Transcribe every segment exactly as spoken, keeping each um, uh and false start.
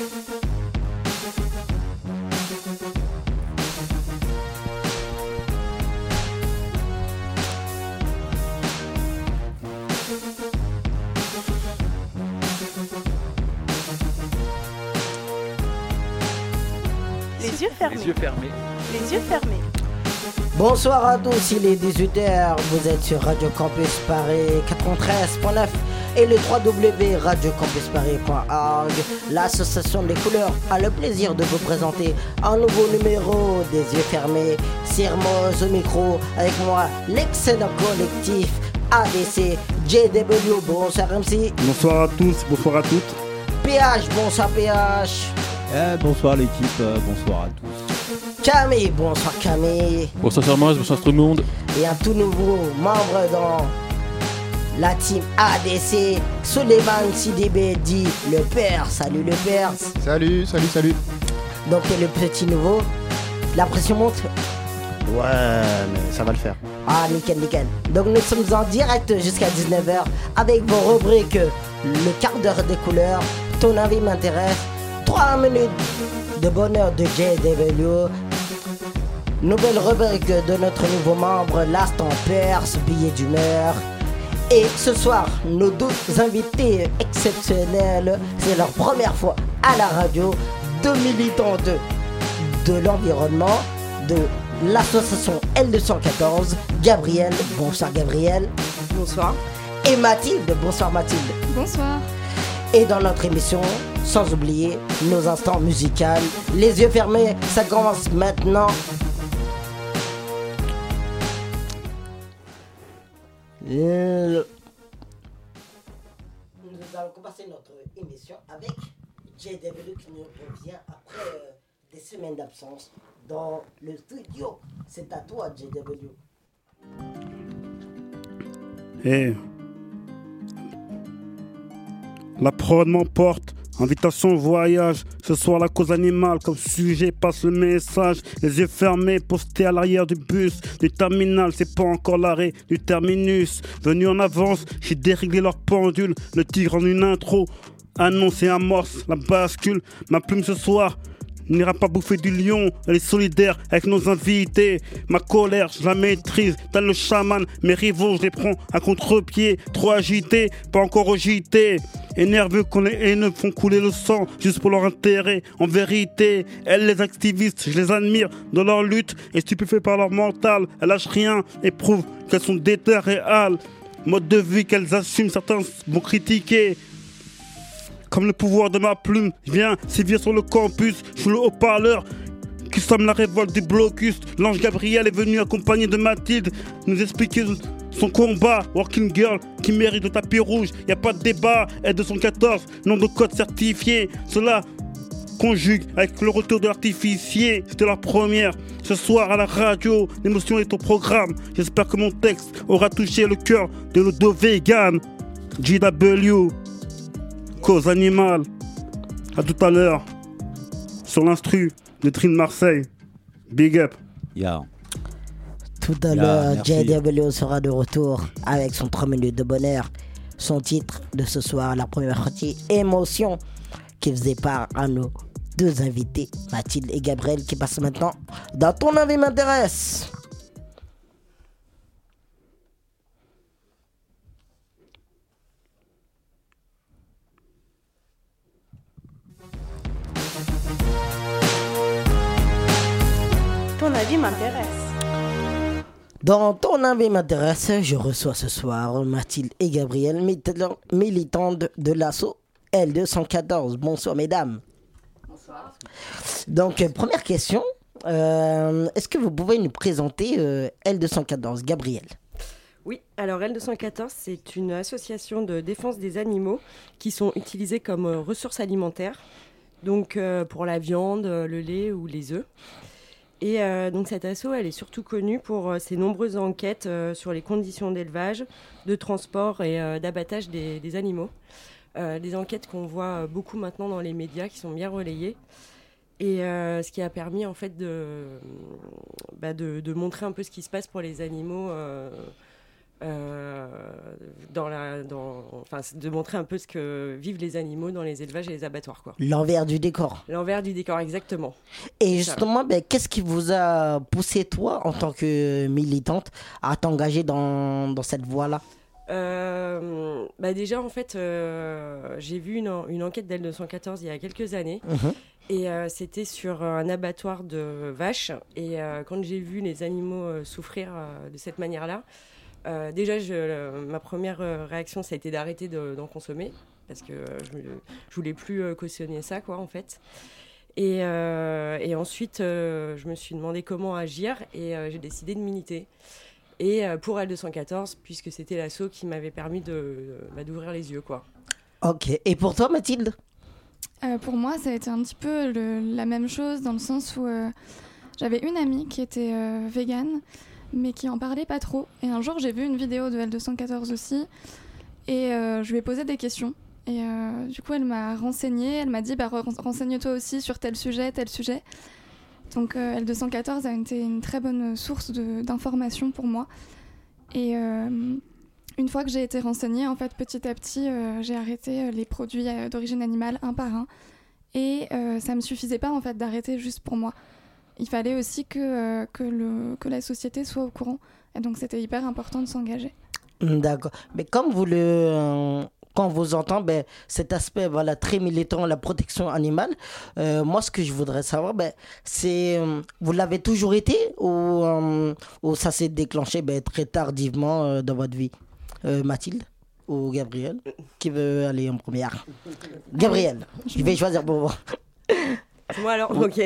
Les yeux fermés. Les yeux fermés. Les yeux fermés. Bonsoir à tous, il est dix-huit heures, vous êtes sur Radio Campus Paris quatre-vingt-treize point neuf et le w w w point radio campus paris point org. L'association des couleurs a le plaisir de vous présenter un nouveau numéro des yeux fermés. Sirmos au micro, avec moi l'excellent collectif A D C, J W. Bonsoir M C. Bonsoir à tous, bonsoir à toutes. P H, bonsoir P H. Eh, bonsoir l'équipe, euh, bonsoir à tous. Camille, bonsoir Camille. Bonsoir Sirmos, bonsoir tout le monde. Et un tout nouveau membre dans la team A D C, Suleiman Sidibé dit le père. Salut le père. Salut, salut, salut. Donc le petit nouveau, la pression monte. Ouais, mais ça va le faire. Ah nickel, nickel. Donc nous sommes en direct jusqu'à dix-neuf heures avec vos rubriques le quart d'heure des couleurs, ton avis m'intéresse, trois minutes de bonheur de J W, nouvelle rubrique de notre nouveau membre, l'instant perse, billet d'humeur. Et ce soir, nos deux invités exceptionnels, c'est leur première fois à la radio, deux militants de, de l'environnement, de l'association L deux cent quatorze, Gabriel, bonsoir Gabriel. Bonsoir. Et Mathilde, bonsoir Mathilde. Bonsoir. Et dans notre émission, sans oublier nos instants musicaux. Les yeux fermés, ça commence maintenant. Le... Nous allons commencer notre émission avec J W qui nous revient après euh, des semaines d'absence dans le studio. C'est à toi J W. Et la prod m'emporte, invitation au voyage. Ce soir la cause animale comme sujet passe le message. Les yeux fermés, postés à l'arrière du bus du terminal, c'est pas encore l'arrêt du terminus. Venu en avance, j'ai déréglé leur pendule. Le tigre en une intro annonce et amorce la bascule. Ma plume ce soir n'ira pas bouffer du lion, elle est solidaire avec nos invités. Ma colère, je la maîtrise, tel le chaman. Mes rivaux, je les prends à contre-pied. Trop agités, pas encore au J T. Et nerveux quand les haineux font couler le sang juste pour leur intérêt. En vérité, elles, les activistes, je les admire dans leur lutte. Et stupéfait par leur mental, elles lâchent rien et prouvent qu'elles sont déter réelles. Mode de vie qu'elles assument, certains vont critiquer. Comme le pouvoir de ma plume, je viens sévir sur le campus, je suis le haut-parleur qui somme la révolte du blocus. L'ange Gabriel est venu accompagné de Mathilde nous expliquer son combat. Working Girl qui mérite le tapis rouge, y a pas de débat. L deux cent quatorze, nom de code certifié. Cela conjugue avec le retour de l'artificier. C'était la première. Ce soir à la radio, l'émotion est au programme. J'espère que mon texte aura touché le cœur de nos deux véganes. J W. Cause animale. À tout à l'heure. Sur l'instru de Trine Marseille. Big up. Yeah. Tout à Yeah, l'heure, merci. J W sera de retour avec son trois minutes de bonheur. Son titre de ce soir, la première partie, Émotion, qui faisait part à nos deux invités, Mathilde et Gabriel, qui passent maintenant dans Ton avis m'intéresse. Ton avis m'intéresse. Dans Ton avis m'intéresse, je reçois ce soir Mathilde et Gabriel, militants- militantes de l'assaut L deux cent quatorze. Bonsoir mesdames. Bonsoir. Donc euh, première question, euh, est-ce que vous pouvez nous présenter euh, L deux cent quatorze, Gabriel? Oui, alors L deux cent quatorze, c'est une association de défense des animaux qui sont utilisés comme euh, ressources alimentaires, donc euh, pour la viande, euh, le lait ou les œufs. Et euh, donc cette asso, elle est surtout connue pour euh, ses nombreuses enquêtes euh, sur les conditions d'élevage, de transport et euh, d'abattage des, des animaux. Euh, des enquêtes qu'on voit beaucoup maintenant dans les médias, qui sont bien relayées. Et euh, ce qui a permis en fait de, bah, de, de montrer un peu ce qui se passe pour les animaux euh, Euh, dans la, dans, enfin, de montrer un peu ce que vivent les animaux dans les élevages et les abattoirs, quoi. L'envers du décor. L'envers du décor, exactement. Et justement, ben, qu'est-ce qui vous a poussé, toi, en tant que militante, à t'engager dans, dans cette voie-là ? euh, bah Déjà, en fait, euh, j'ai vu une, une enquête d'L deux cent quatorze il y a quelques années. Mmh. Et euh, c'était sur un abattoir de vaches. Et euh, quand j'ai vu les animaux euh, souffrir euh, de cette manière-là, Euh, déjà, je, euh, ma première euh, réaction, ça a été d'arrêter de, d'en consommer parce que euh, je, je voulais plus euh, cautionner ça, quoi, en fait. Et, euh, et ensuite, euh, je me suis demandé comment agir et euh, j'ai décidé de militer. Et euh, pour L deux cent quatorze, puisque c'était l'asso qui m'avait permis de, bah, d'ouvrir les yeux, quoi. Ok. Et pour toi, Mathilde ? euh, Pour moi, ça a été un petit peu le, la même chose dans le sens où euh, j'avais une amie qui était euh, végane, mais qui en parlait pas trop. Et un jour, j'ai vu une vidéo de L deux cent quatorze aussi, et euh, je lui ai posé des questions. Et euh, du coup, elle m'a renseignée, elle m'a dit bah, « renseigne-toi aussi sur tel sujet, tel sujet ». Donc euh, L deux cent quatorze a été une très bonne source de, d'information pour moi. Et euh, une fois que j'ai été renseignée, en fait, petit à petit, euh, j'ai arrêté les produits d'origine animale un par un. Et euh, ça me suffisait pas, en fait, d'arrêter juste pour moi. Il fallait aussi que, euh, que, le, que la société soit au courant. Et donc, c'était hyper important de s'engager. D'accord. Mais comme vous le... Euh, quand on vous entend, ben, cet aspect voilà, très militant, la protection animale, euh, moi, ce que je voudrais savoir, ben, c'est... Euh, vous l'avez toujours été ou, euh, ou ça s'est déclenché ben, très tardivement euh, dans votre vie euh, Mathilde ou Gabriel? Qui veut aller en première? Gabriel, je vais choisir pour vous. Moi alors, ok.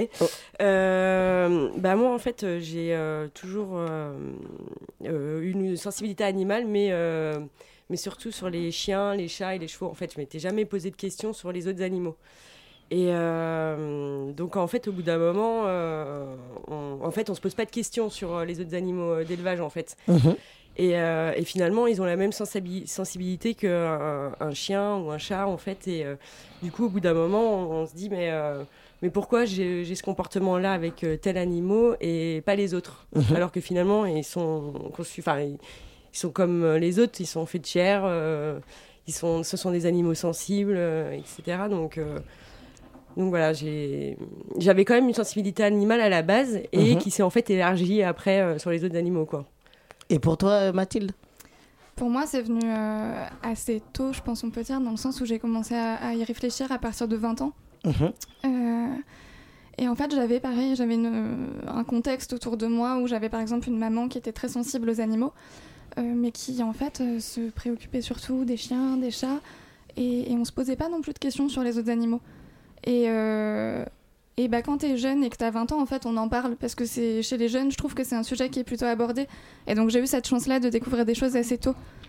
Euh, bah moi en fait j'ai euh, toujours euh, euh, une sensibilité animale, mais, euh, mais surtout sur les chiens, les chats et les chevaux. En fait, je m'étais jamais posé de questions sur les autres animaux. Et euh, donc en fait au bout d'un moment, euh, on, en fait on se pose pas de questions sur les autres animaux d'élevage en fait. Mmh. Et, euh, et finalement, ils ont la même sensibi- sensibilité qu'un un chien ou un chat, en fait. Et euh, du coup, au bout d'un moment, on, on se dit, mais, euh, mais pourquoi j'ai, j'ai ce comportement-là avec euh, tel animal et pas les autres? Mmh. Alors que finalement, ils sont, conçus, ils, ils sont comme les autres, ils sont faits de chair, euh, ils sont, ce sont des animaux sensibles, euh, et cetera. Donc, euh, donc voilà, j'ai, j'avais quand même une sensibilité animale à la base et mmh. qui s'est en fait élargie après euh, sur les autres animaux, quoi. Et pour toi, Mathilde? Pour moi, c'est venu euh, assez tôt, je pense on peut dire, dans le sens où j'ai commencé à, à y réfléchir à partir de vingt ans. Mmh. Euh, et en fait, j'avais pareil, j'avais une, un contexte autour de moi où j'avais par exemple une maman qui était très sensible aux animaux, euh, mais qui en fait euh, se préoccupait surtout des chiens, des chats, et, et on se posait pas non plus de questions sur les autres animaux. Et... Euh, Et bah, quand t'es jeune et que t'as vingt ans, en fait, on en parle parce que c'est, chez les jeunes, je trouve que c'est un sujet qui est plutôt abordé. Et donc, j'ai eu cette chance-là de découvrir des choses assez tôt.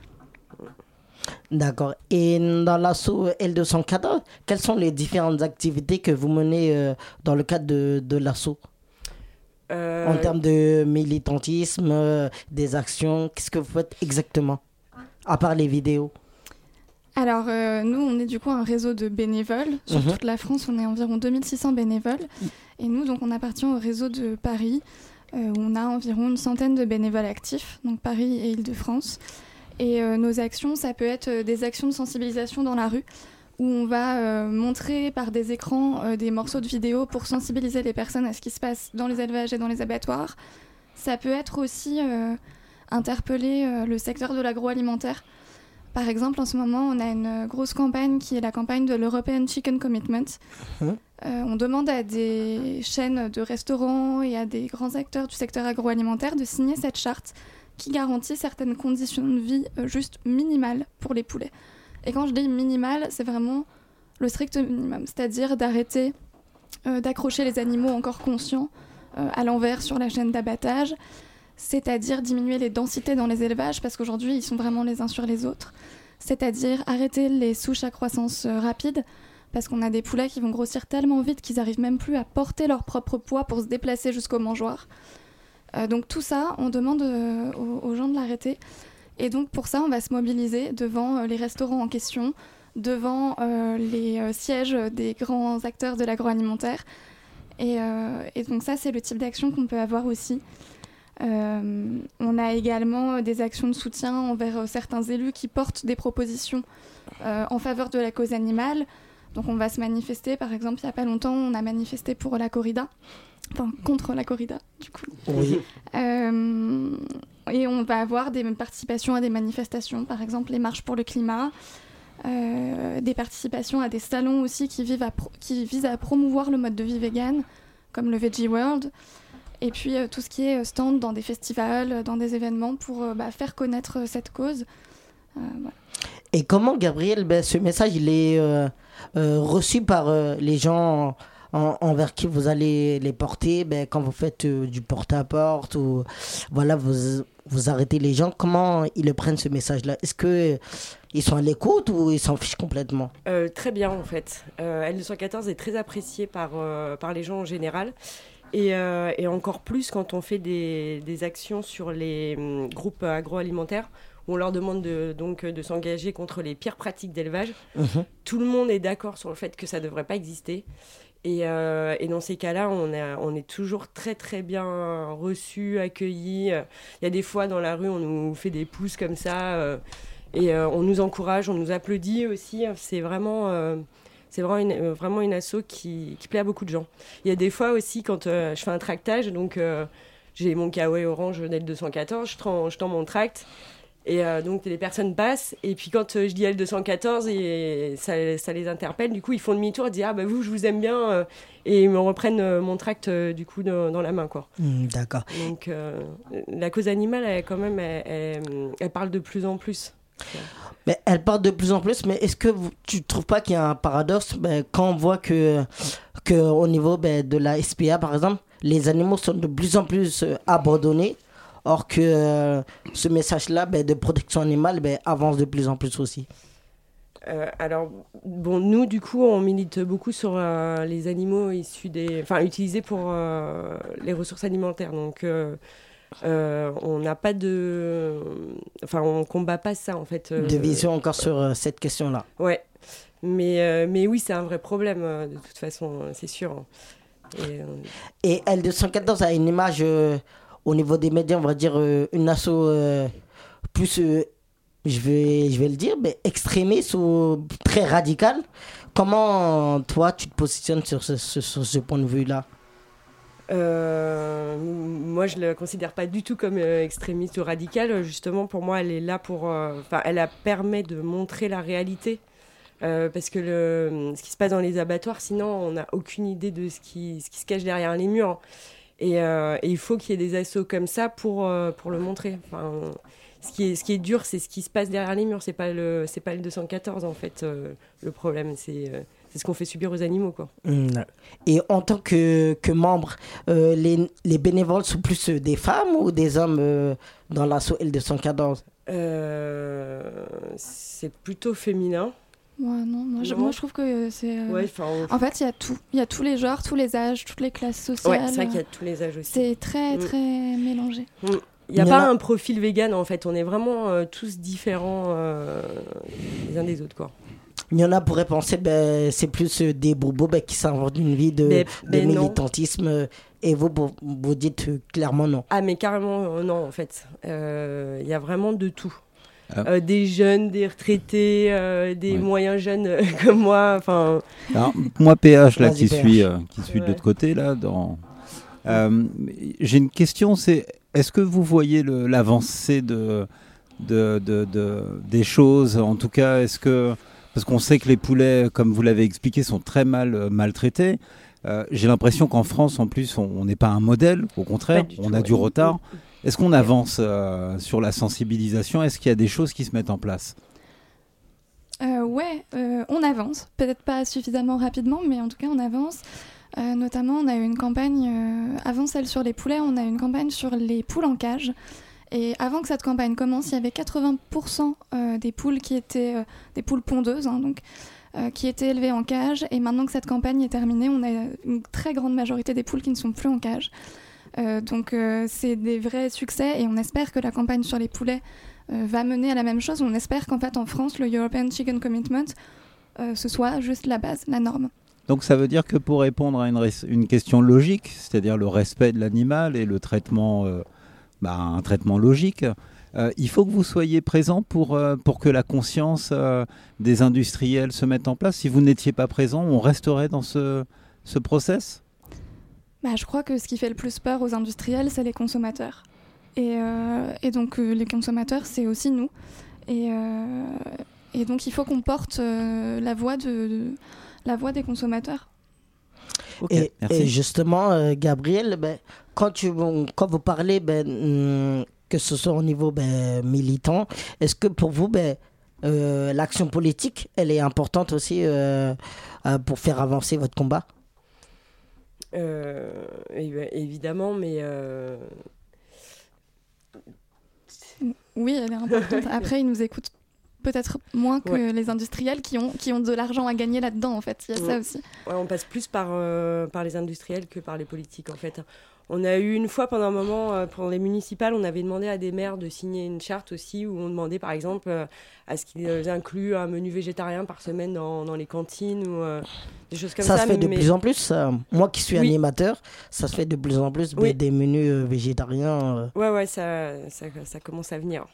D'accord. Et dans l'asso L deux cent quatorze, quelles sont les différentes activités que vous menez euh, dans le cadre de, de l'asso euh... en termes de militantisme, euh, des actions? Qu'est-ce que vous faites exactement, à part les vidéos? Alors, euh, nous, on est du coup un réseau de bénévoles. Sur mmh. toute la France, on est environ deux mille six cents bénévoles. Mmh. Et nous, donc, on appartient au réseau de Paris, euh, où on a environ une centaine de bénévoles actifs, donc Paris et Île-de-France. Et euh, nos actions, ça peut être des actions de sensibilisation dans la rue, où on va euh, montrer par des écrans euh, des morceaux de vidéos pour sensibiliser les personnes à ce qui se passe dans les élevages et dans les abattoirs. Ça peut être aussi euh, interpeller euh, le secteur de l'agroalimentaire. Par exemple, en ce moment, on a une grosse campagne qui est la campagne de l'European Chicken Commitment. Mmh. Euh, on demande à des chaînes de restaurants et à des grands acteurs du secteur agroalimentaire de signer cette charte qui garantit certaines conditions de vie euh, juste minimales pour les poulets. Et quand je dis minimal, c'est vraiment le strict minimum, c'est-à-dire d'arrêter euh, d'accrocher les animaux encore conscients euh, à l'envers sur la chaîne d'abattage, c'est-à-dire diminuer les densités dans les élevages, parce qu'aujourd'hui, ils sont vraiment les uns sur les autres. C'est-à-dire arrêter les souches à croissance euh, rapide, parce qu'on a des poulets qui vont grossir tellement vite qu'ils n'arrivent même plus à porter leur propre poids pour se déplacer jusqu'au mangeoir. Euh, donc tout ça, on demande euh, aux, aux gens de l'arrêter. Et donc pour ça, on va se mobiliser devant euh, les restaurants en question, devant euh, les euh, sièges des grands acteurs de l'agroalimentaire. Et, euh, et donc ça, c'est le type d'action qu'on peut avoir aussi. Euh, on a également des actions de soutien envers euh, certains élus qui portent des propositions euh, en faveur de la cause animale. Donc on va se manifester, par exemple, il n'y a pas longtemps, on a manifesté pour la corrida, enfin contre la corrida, du coup. Oui. Euh, et on va avoir des participations à des manifestations, par exemple les marches pour le climat, euh, des participations à des salons aussi qui, vivent à pro- qui visent à promouvoir le mode de vie vegan, comme le Veggie World. Et puis euh, tout ce qui est stand dans des festivals, dans des événements pour euh, bah, faire connaître euh, cette cause. Euh, voilà. Et comment, Gabriel, ben, ce message il est euh, euh, reçu par euh, les gens en, envers qui vous allez les porter ben, quand vous faites euh, du porte-à-porte ou voilà, vous, vous arrêtez les gens? Comment ils le prennent ce message-là? Est-ce qu'ils euh, sont à l'écoute ou ils s'en fichent complètement? Euh, très bien en fait. Euh, L deux cent quatorze est très apprécié par, euh, par les gens en général. Et, euh, et encore plus quand on fait des, des actions sur les hum, groupes agroalimentaires, où on leur demande de, donc, de s'engager contre les pires pratiques d'élevage. Mmh. Tout le monde est d'accord sur le fait que ça ne devrait pas exister. Et, euh, et dans ces cas-là, on, a, on est toujours très très bien reçus, accueillis. Il y a des fois dans la rue, on nous fait des pouces comme ça. Euh, et euh, on nous encourage, on nous applaudit aussi. C'est vraiment... Euh, C'est vraiment une, euh, vraiment une asso qui, qui plaît à beaucoup de gens. Il y a des fois aussi, quand euh, je fais un tractage, donc euh, j'ai mon Kawaii orange L deux cent quatorze, je tends, je tends mon tract, et euh, donc les personnes passent, et puis quand euh, je dis L deux cent quatorze, et ça, ça les interpelle, du coup ils font demi-tour, ils disent « Ah bah vous, je vous aime bien euh, », et ils me reprennent euh, mon tract euh, du coup dans, dans la main, quoi. Mmh, d'accord. Donc euh, la cause animale, elle, quand même, elle, elle, elle parle de plus en plus. Mais elle parle de plus en plus, mais est-ce que vous, tu ne trouves pas qu'il y a un paradoxe ben, quand on voit que, que au niveau ben, de la S P A, par exemple, les animaux sont de plus en plus euh, abandonnés, or que euh, ce message-là ben, de protection animale ben, avance de plus en plus aussi? Euh, alors, bon, nous, du coup, on milite beaucoup sur euh, les animaux issus des... Enfin, utilisés pour euh, les ressources alimentaires, donc... Euh, Euh, on n'a pas de... Enfin, on combat pas ça, en fait. Euh... De vision encore sur euh, cette question-là. Ouais. Mais, euh, mais oui, c'est un vrai problème, euh, de toute façon, c'est sûr. Et, euh... Et L deux cent quatorze a une image, euh, au niveau des médias, on va dire, euh, une asso euh, plus, euh, je, vais, je vais le dire, mais extrémiste ou très radicale. Comment, toi, tu te positionnes sur ce, ce, sur ce point de vue-là? Euh, moi, je ne la considère pas du tout comme euh, extrémiste ou radicale. Justement, pour moi, elle est là pour... Enfin, euh, elle a permet de montrer la réalité. Euh, parce que le, ce qui se passe dans les abattoirs, sinon, on n'a aucune idée de ce qui, ce qui se cache derrière les murs. Et, euh, et il faut qu'il y ait des assos comme ça pour, euh, pour le montrer. Enfin, ce, qui est, ce qui est dur, c'est ce qui se passe derrière les murs. Ce n'est pas le, c'est pas le deux cent quatorze, en fait, euh, le problème. C'est... Euh, C'est ce qu'on fait subir aux animaux, quoi. Et en tant que, que membre, euh, les, les bénévoles sont plus des femmes ou des hommes euh, dans l'assaut L deux cent quatorze? euh, C'est plutôt féminin. Ouais, non, moi, je, moi je trouve que c'est... Euh... Ouais, on... En fait, il y a tout. Il y a tous les genres, tous les âges, toutes les classes sociales. Ouais, c'est vrai qu'il y a tous les âges aussi. C'est très, mmh. très mélangé. Mmh. Il n'y a pas a... un profil vegan, en fait. On est vraiment euh, tous différents euh, les uns des autres, quoi. Il y en a pourraient penser ben c'est plus euh, des bobos ben, qui s'inventent une vie de, mais, de mais militantisme euh, et vous, vous, vous dites euh, clairement non. Ah mais carrément euh, non en fait. Il euh, y a vraiment de tout. Ah. Euh, des jeunes, des retraités, euh, des ouais. moyens jeunes euh, comme moi. Enfin. Moi P H là qui suis euh, qui suis ouais. de l'autre côté là dans. Euh, j'ai une question, c'est est-ce que vous voyez le, l'avancée de, de, de, de des choses, en tout cas est-ce que parce qu'on sait que les poulets, comme vous l'avez expliqué, sont très mal euh, maltraités. Euh, j'ai l'impression qu'en France, en plus, on n'est pas un modèle. Au contraire, on a du retard. Est-ce qu'on avance euh, sur la sensibilisation? Est-ce qu'il y a des choses qui se mettent en place? euh, Ouais, euh, on avance. Peut-être pas suffisamment rapidement, mais en tout cas, on avance. Euh, notamment, on a eu une campagne, euh, avant celle sur les poulets, on a eu une campagne sur les poules en cage. Et avant que cette campagne commence, il y avait quatre-vingts pour cent euh, des poules qui étaient euh, des poules pondeuses, hein, donc, euh, qui étaient élevées en cage. Et maintenant que cette campagne est terminée, on a une très grande majorité des poules qui ne sont plus en cage. Euh, donc euh, c'est des vrais succès et on espère que la campagne sur les poulets euh, va mener à la même chose. On espère qu'en fait en France, le European Chicken Commitment, euh, ce soit juste la base, la norme. Donc ça veut dire que pour répondre à une, res- une question logique, c'est-à-dire le respect de l'animal et le traitement... Euh bah, un traitement logique. Euh, il faut que vous soyez présent pour, euh, pour que la conscience euh, des industriels se mette en place. Si vous n'étiez pas présent, on resterait dans ce, ce process ? Bah, je crois que ce qui fait le plus peur aux industriels, c'est les consommateurs. Et, euh, et donc euh, les consommateurs, c'est aussi nous. Et, euh, et donc il faut qu'on porte euh, la voix de, de la voix des consommateurs. Okay, et, merci. et justement, euh, Gabriel, ben, quand, tu, quand vous parlez, ben, hum, que ce soit au niveau ben, militant, est-ce que pour vous, ben, euh, l'action politique, elle est importante aussi euh, euh, pour faire avancer votre combat ? euh, Évidemment, mais... Euh... Oui, elle est importante. Après, ils nous écoutent peut-être moins que ouais. les industriels qui ont, qui ont de l'argent à gagner là-dedans, en fait. Il y a ouais. ça aussi. Ouais, on passe plus par, euh, par les industriels que par les politiques, en fait. On a eu une fois, pendant un moment, euh, pendant les municipales, on avait demandé à des maires de signer une charte aussi, où on demandait, par exemple, euh, à ce qu'ils incluent un menu végétarien par semaine dans, dans les cantines, ou euh, des choses comme ça. Ça se fait mais... de plus en plus. Euh, moi qui suis oui. animateur, ça se fait de plus en plus, oui. des menus euh, végétariens. Euh... Ouais, ouais, ça, ça, ça commence à venir.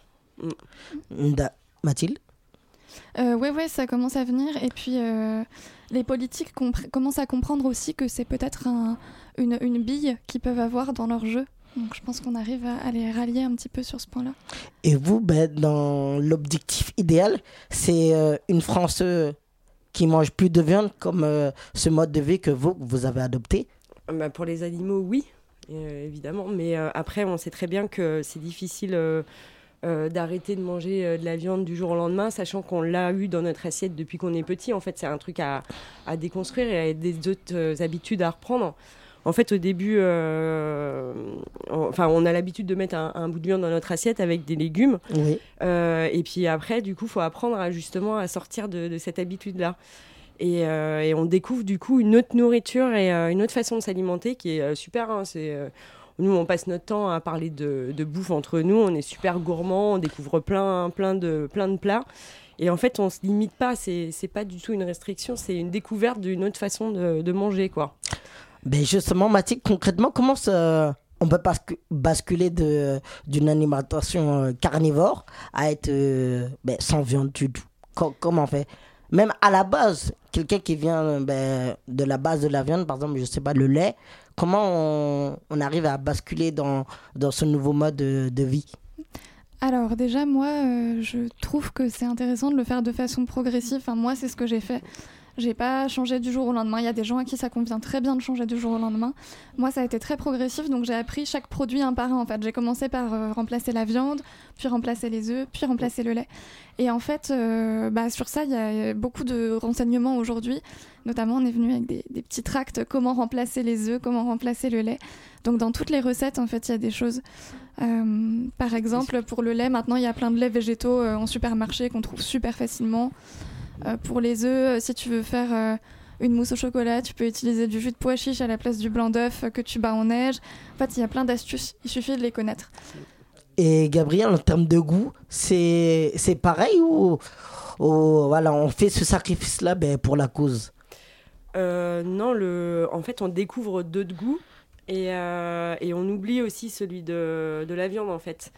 Mm. Da- Mathilde ? Euh, ouais, ouais, ça commence à venir. Et puis, euh, les politiques compre- commencent à comprendre aussi que c'est peut-être un, une, une bille qu'ils peuvent avoir dans leur jeu. Donc, je pense qu'on arrive à, à les rallier un petit peu sur ce point-là. Et vous, ben, dans l'objectif idéal, c'est euh, une France euh, qui mange plus de viande, comme euh, ce mode de vie que vous, vous avez adopté ? Bah, pour les animaux, oui, euh, évidemment. Mais euh, après, on sait très bien que c'est difficile... Euh, Euh, d'arrêter de manger euh, de la viande du jour au lendemain, sachant qu'on l'a eu dans notre assiette depuis qu'on est petit. En fait, c'est un truc à, à déconstruire et à des autres euh, habitudes à reprendre. En fait, au début, euh, on, enfin, on a l'habitude de mettre un, un bout de viande dans notre assiette avec des légumes. Oui. Euh, et puis après, du coup, il faut apprendre à, justement à sortir de, de cette habitude-là. Et, euh, et on découvre du coup une autre nourriture et euh, une autre façon de s'alimenter qui est euh, super. Hein, c'est... Euh, Nous, on passe notre temps à parler de, de bouffe entre nous. On est super gourmands, on découvre plein, plein, de, plein de plats. Et en fait, on ne se limite pas. C'est, c'est pas du tout une restriction. C'est une découverte d'une autre façon de, de manger, quoi. Ben justement, Mathilde, concrètement, comment ça, on peut basc- basculer de, d'une alimentation carnivore à être euh, ben, sans viande du tout ? Com- Comment on fait ? Même à la base, quelqu'un qui vient ben, de la base de la viande, par exemple, je sais pas, le lait, comment on, on arrive à basculer dans, dans ce nouveau mode de, de vie ? Alors déjà, moi, euh, je trouve que c'est intéressant de le faire de façon progressive. Enfin, moi, c'est ce que j'ai fait. J'ai pas changé du jour au lendemain. Il y a des gens à qui ça convient très bien de changer du jour au lendemain. Moi, ça a été très progressif, donc j'ai appris chaque produit un par un. En fait, j'ai commencé par euh, remplacer la viande, puis remplacer les œufs, puis remplacer le lait. Et en fait, euh, bah, sur ça, il y a beaucoup de renseignements aujourd'hui. Notamment, on est venu avec des, des petits tracts, comment remplacer les œufs, comment remplacer le lait. Donc, dans toutes les recettes, en fait, il y a des choses. Euh, par exemple, pour le lait, maintenant, il y a plein de laits végétaux euh, en supermarché qu'on trouve super facilement. Euh, pour les œufs, si tu veux faire euh, une mousse au chocolat, tu peux utiliser du jus de pois chiche à la place du blanc d'œuf que tu bats en neige. En fait, il y a plein d'astuces, il suffit de les connaître. Et Gabriel, en termes de goût, c'est, c'est pareil ou, ou voilà, on fait ce sacrifice-là ben, pour la cause ? euh, Non, le... en fait, on découvre d'autres goûts et, euh, et on oublie aussi celui de, de la viande, en fait.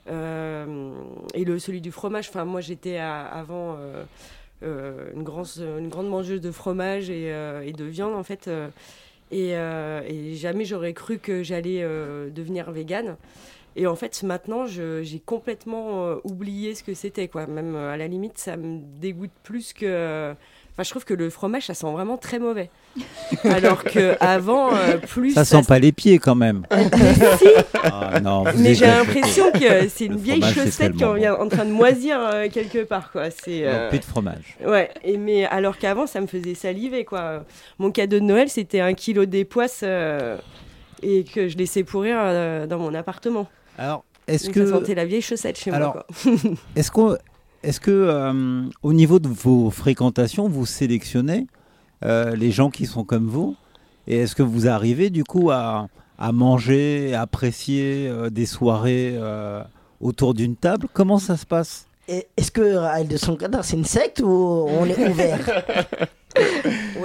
Euh, et le, celui du fromage, enfin, moi, j'étais à, avant... Euh, Euh, une, grande, une grande mangeuse de fromage et, euh, et de viande en fait euh, et, euh, et jamais j'aurais cru que j'allais euh, devenir végane et en fait maintenant je, j'ai complètement euh, oublié ce que c'était quoi. Même euh, à la limite ça me dégoûte plus que euh, enfin je trouve que le fromage ça sent vraiment très mauvais alors qu'avant euh, plus ça, ça sent pas les pieds quand même. Mais si. Ah, non, mais j'ai l'impression que c'est une le vieille chaussette qui est bon. en train de moisir euh, quelque part quoi. C'est euh... non, plus de fromage. Ouais, et mais alors qu'avant ça me faisait saliver quoi. Mon cadeau de Noël c'était un kilo d'époisse euh, et que je laissais pourrir euh, dans mon appartement. Alors est-ce donc que ça sentait la vieille chaussette chez alors, moi quoi. est-ce qu'on est-ce que euh, au niveau de vos fréquentations vous sélectionnez euh, les gens qui sont comme vous? Et est-ce que vous arrivez du coup à, à manger, à apprécier euh, des soirées euh, autour d'une table? Comment ça se passe? Et est-ce que Raël de son cadre c'est une secte ou on est ouvert? Ouais,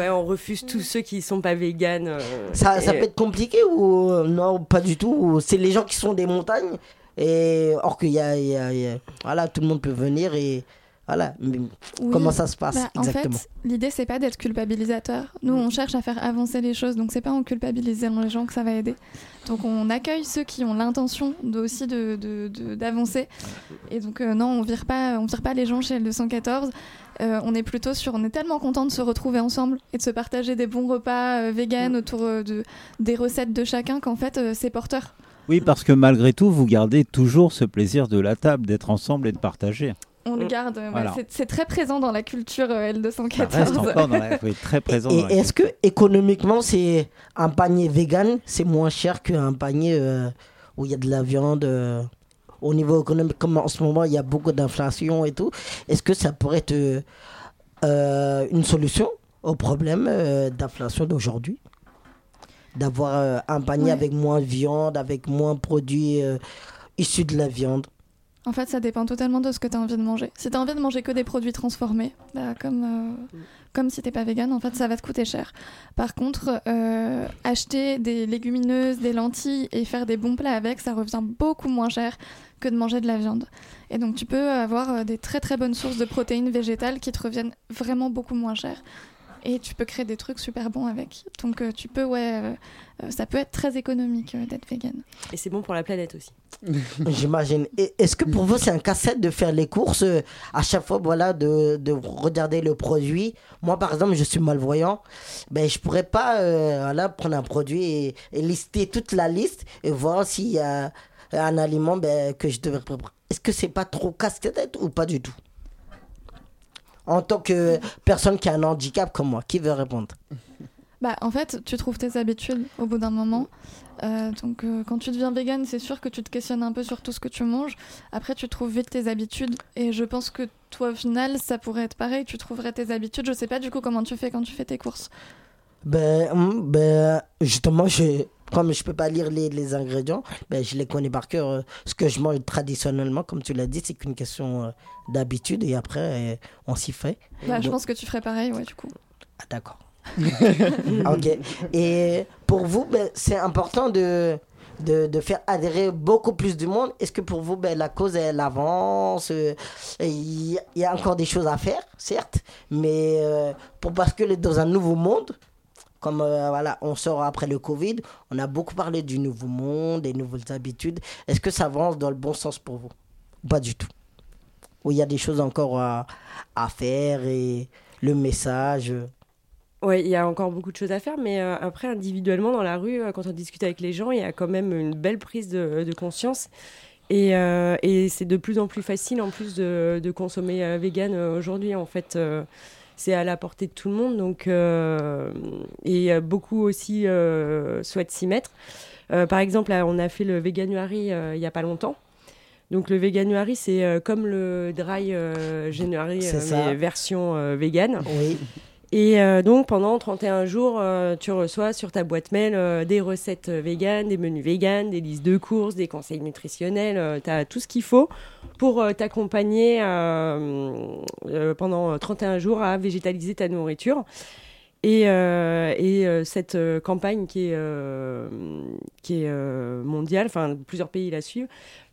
ouais, on refuse tous ceux qui sont pas véganes. Euh, Ça, ça et- peut être compliqué ou euh, non, pas du tout. Ou c'est les gens qui sont des montagnes et or qu'il y a, il y a- il y a- voilà, tout le monde peut venir et voilà. Mais Oui. comment ça se passe Bah, en exactement? fait, l'idée, c'est pas d'être culpabilisateur. Nous, on cherche à faire avancer les choses, donc c'est pas en culpabilisant les gens que ça va aider. Donc on accueille ceux qui ont l'intention de, aussi de, de- de- d'avancer. Et donc euh, non, on vire pas, on vire pas les gens chez le deux cent quatorze. Euh, on est plutôt sur, on est tellement content de se retrouver ensemble et de se partager des bons repas euh, véganes autour euh, de, des recettes de chacun qu'en fait euh, c'est porteur. Oui, parce que malgré tout, vous gardez toujours ce plaisir de la table, d'être ensemble et de partager. On le Mm. garde, euh, ouais, Voilà. c'est, c'est très présent dans la culture euh, L deux cent Ça quatorze. reste encore dans la... oui, très présent. Et dans la est-ce que économiquement, c'est un panier vegan, c'est moins cher qu'un panier euh, où il y a de la viande euh, au niveau économique, comme en ce moment il y a beaucoup d'inflation et tout. Est-ce que ça pourrait être euh, euh, une solution au problème euh, d'inflation d'aujourd'hui? D'avoir euh, un panier Ouais. avec moins de viande, avec moins de produits euh, issus de la viande. En fait, ça dépend totalement de ce que tu as envie de manger. Si tu as envie de manger que des produits transformés, bah, comme, euh, comme si t'es pas vegan, en fait, ça va te coûter cher. Par contre, euh, acheter des légumineuses, des lentilles et faire des bons plats avec, ça revient beaucoup moins cher que de manger de la viande. Et donc, tu peux avoir euh, des très très bonnes sources de protéines végétales qui te reviennent vraiment beaucoup moins cher. Et tu peux créer des trucs super bons avec. Donc, euh, tu peux, ouais, euh, euh, ça peut être très économique euh, d'être vegan. Et c'est bon pour la planète aussi. J'imagine. Et est-ce que pour vous, c'est un casse-tête de faire les courses euh, à chaque fois, voilà, de, de regarder le produit? Moi, par exemple, je suis malvoyant. Ben, je pourrais pas euh, voilà, prendre un produit et, et lister toute la liste et voir s'il y a un aliment ben, que je devrais préparer. Est-ce que c'est pas trop casse-tête ou pas du tout? En tant que personne qui a un handicap comme moi, qui veut répondre? Bah, en fait, tu trouves tes habitudes au bout d'un moment. Euh, donc, euh, quand tu deviens vegan, c'est sûr que tu te questionnes un peu sur tout ce que tu manges. Après, tu trouves vite tes habitudes. Et je pense que toi, au final, ça pourrait être pareil. Tu trouverais tes habitudes. Je sais pas du coup comment tu fais quand tu fais tes courses. Ben, hum, ben, justement, je, comme je peux pas lire les, les ingrédients, ben, je les connais par cœur. Euh, Ce que je mange traditionnellement, comme tu l'as dit, c'est qu'une question euh, d'habitude et après, euh, on s'y fait. Bah, je Donc- pense que tu ferais pareil, ouais, du coup. Ah, d'accord. Ok. Et pour vous, ben, c'est important de, de, de faire adhérer beaucoup plus du monde. Est-ce que pour vous, ben, la cause, elle avance? euh, Il y, a- il y a encore des choses à faire, certes, mais euh, pour basculer dans un nouveau monde, comme euh, voilà, on sort après le Covid, on a beaucoup parlé du nouveau monde, des nouvelles habitudes. Est-ce que ça avance dans le bon sens pour vous? Pas du tout. Ou il y a des choses encore à, à faire et le message. euh, Oui, il y a encore beaucoup de choses à faire, mais euh, après, individuellement, dans la rue, euh, quand on discute avec les gens, il y a quand même une belle prise de, de conscience. Et, euh, et c'est de plus en plus facile, en plus, de, de consommer euh, vegan euh, aujourd'hui. En fait, euh, c'est à la portée de tout le monde. Donc, euh, et euh, beaucoup aussi euh, souhaitent s'y mettre. Euh, par exemple, là, on a fait le Veganuary euh, il n'y a pas longtemps. Donc, le Veganuary, c'est euh, comme le Dry euh, January, C'est euh, ça. mais version euh, vegan. Oui. Et euh, donc, pendant trente et un jours, euh, tu reçois sur ta boîte mail euh, des recettes euh, véganes, des menus véganes, des listes de courses, des conseils nutritionnels. tu as tout ce qu'il faut pour euh, t'accompagner euh, euh, pendant trente et un jours à végétaliser ta nourriture. Et, euh, et euh, cette euh, campagne qui est, euh, qui est euh, mondiale, enfin plusieurs pays la suivent,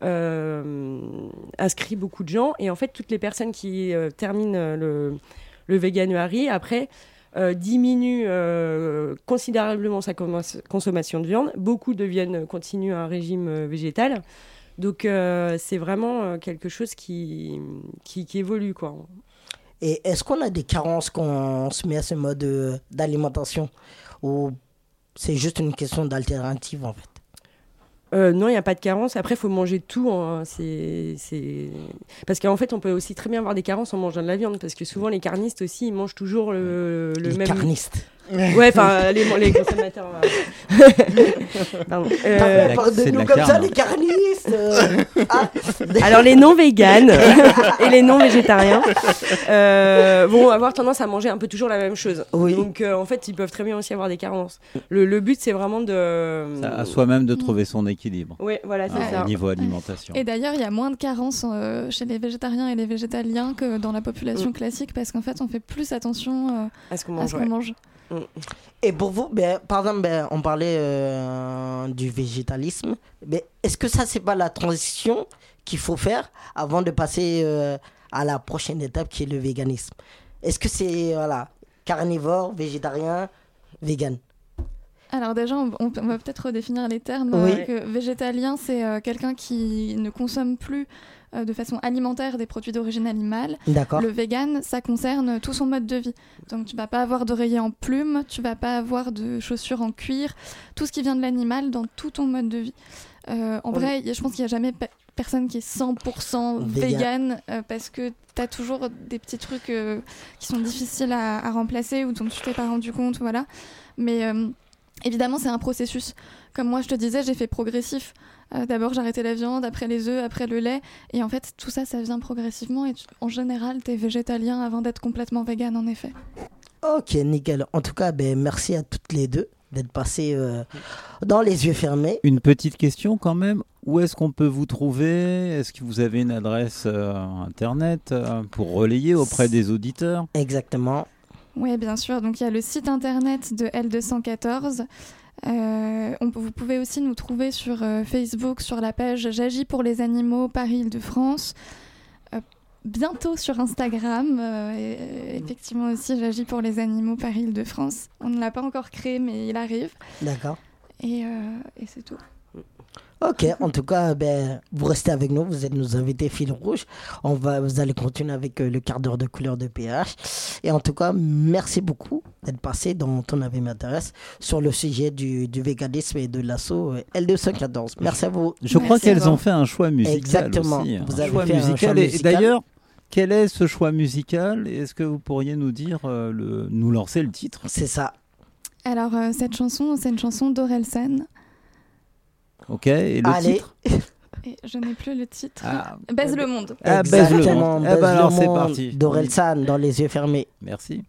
euh, inscrit beaucoup de gens. Et en fait, toutes les personnes qui euh, terminent euh, le, le Veganuary, après, euh, diminuent euh, considérablement sa cons- consommation de viande. Beaucoup deviennent, continuent un régime euh, végétal. Donc, euh, c'est vraiment euh, quelque chose qui, qui, qui évolue, quoi. Et est-ce qu'on a des carences quand on se met à ce mode euh, d'alimentation? Ou c'est juste une question d'alternative en fait? Euh, non, il n'y a pas de carence. Après, il faut manger tout. Hein. C'est, c'est... Parce qu'en fait, on peut aussi très bien avoir des carences en mangeant de la viande. Parce que souvent, les carnistes aussi, ils mangent toujours le, le Les même... carnistes. Ouais, enfin, les, les consommateurs. euh. Pardon. Euh, la- Parle c'est de de nous la comme ça, carne. les carnistes. euh. Ah. Alors, les non-véganes et les non-végétariens euh, vont avoir tendance à manger un peu toujours la même chose. Oui. Donc, euh, en fait, ils peuvent très bien aussi avoir des carences. Le, le but, c'est vraiment de... Ça, à soi-même de trouver son équilibre Oui, voilà, c'est hein, ça. au niveau alimentation. Et d'ailleurs, il y a moins de carences euh, chez les végétariens et les végétaliens que dans la population classique parce qu'en fait, on fait plus attention euh, À ce qu'on à mange, ce ouais. qu'on mange. Et pour vous, ben, par exemple, ben, on parlait euh, du végétalisme. Mais est-ce que ça, c'est pas la transition qu'il faut faire avant de passer euh, à la prochaine étape qui est le véganisme? Est-ce que c'est voilà, carnivore, végétarien, vegan? Alors déjà, on, on va peut-être redéfinir les termes. Oui. Euh, que végétalien, c'est euh, quelqu'un qui ne consomme plus euh, de façon alimentaire des produits d'origine animale. D'accord. Le vegan, ça concerne tout son mode de vie. Donc tu vas pas avoir d'oreiller en plume, tu vas pas avoir de chaussures en cuir, tout ce qui vient de l'animal dans tout ton mode de vie. Euh, en Oui. vrai, y a- je pense qu'il n'y a jamais pe- personne qui est cent pour cent Vegan. vegan euh, parce que tu as toujours des petits trucs euh, qui sont difficiles à, à remplacer ou dont tu t'es pas rendu compte, voilà. Mais euh, évidemment, c'est un processus. Comme moi, je te disais, j'ai fait progressif. Euh, d'abord, j'ai arrêté la viande, après les œufs, après le lait. Et en fait, tout ça, ça vient progressivement. Et tu- en général, tu es végétalien avant d'être complètement vegan, en effet. Ok, nickel. En tout cas, ben, merci à toutes les deux d'être passées euh, dans les yeux fermés. Une petite question quand même. Où est-ce qu'on peut vous trouver? Est-ce que vous avez une adresse euh, internet euh, pour relayer auprès des auditeurs? Exactement. Oui, bien sûr. Donc, il y a le site internet de L deux cent quatorze. Euh, on, peut- vous pouvez aussi nous trouver sur euh, Facebook, sur la page J'agis pour les animaux Paris-Île-de-France. Euh, bientôt sur Instagram. euh, et- et effectivement aussi, J'agis pour les animaux Paris-Île-de-France. On ne l'a pas encore créé, mais il arrive. D'accord. Et, euh, et c'est tout. Ok, en tout cas, ben, vous restez avec nous, vous êtes nos invités fil rouge. On va, vous allez continuer avec euh, le quart d'heure de couleur de P H. Et en tout cas, merci beaucoup d'être passé dans Ton avis m'intéresse sur le sujet du, du véganisme et de l'assaut euh, L deux cent quatorze. Merci à vous. Je crois Merci qu'elles à vous. ont fait un choix musical Exactement. aussi. hein. Vous un avez choix fait un musical. choix Et- musical. Et d'ailleurs, quel est ce choix musical? Et est-ce que vous pourriez nous dire, euh, le, nous lancer le titre? C'est ça. Alors, euh, cette chanson, c'est une chanson d'Orelsan. Ok, et le Allez. titre? Et je n'ai plus le titre. Ah, Baise le monde. Ah, baise le Exactement. monde. Eh Baise ben alors, le c'est monde parti. d'Orelsan dans les yeux fermés. Merci.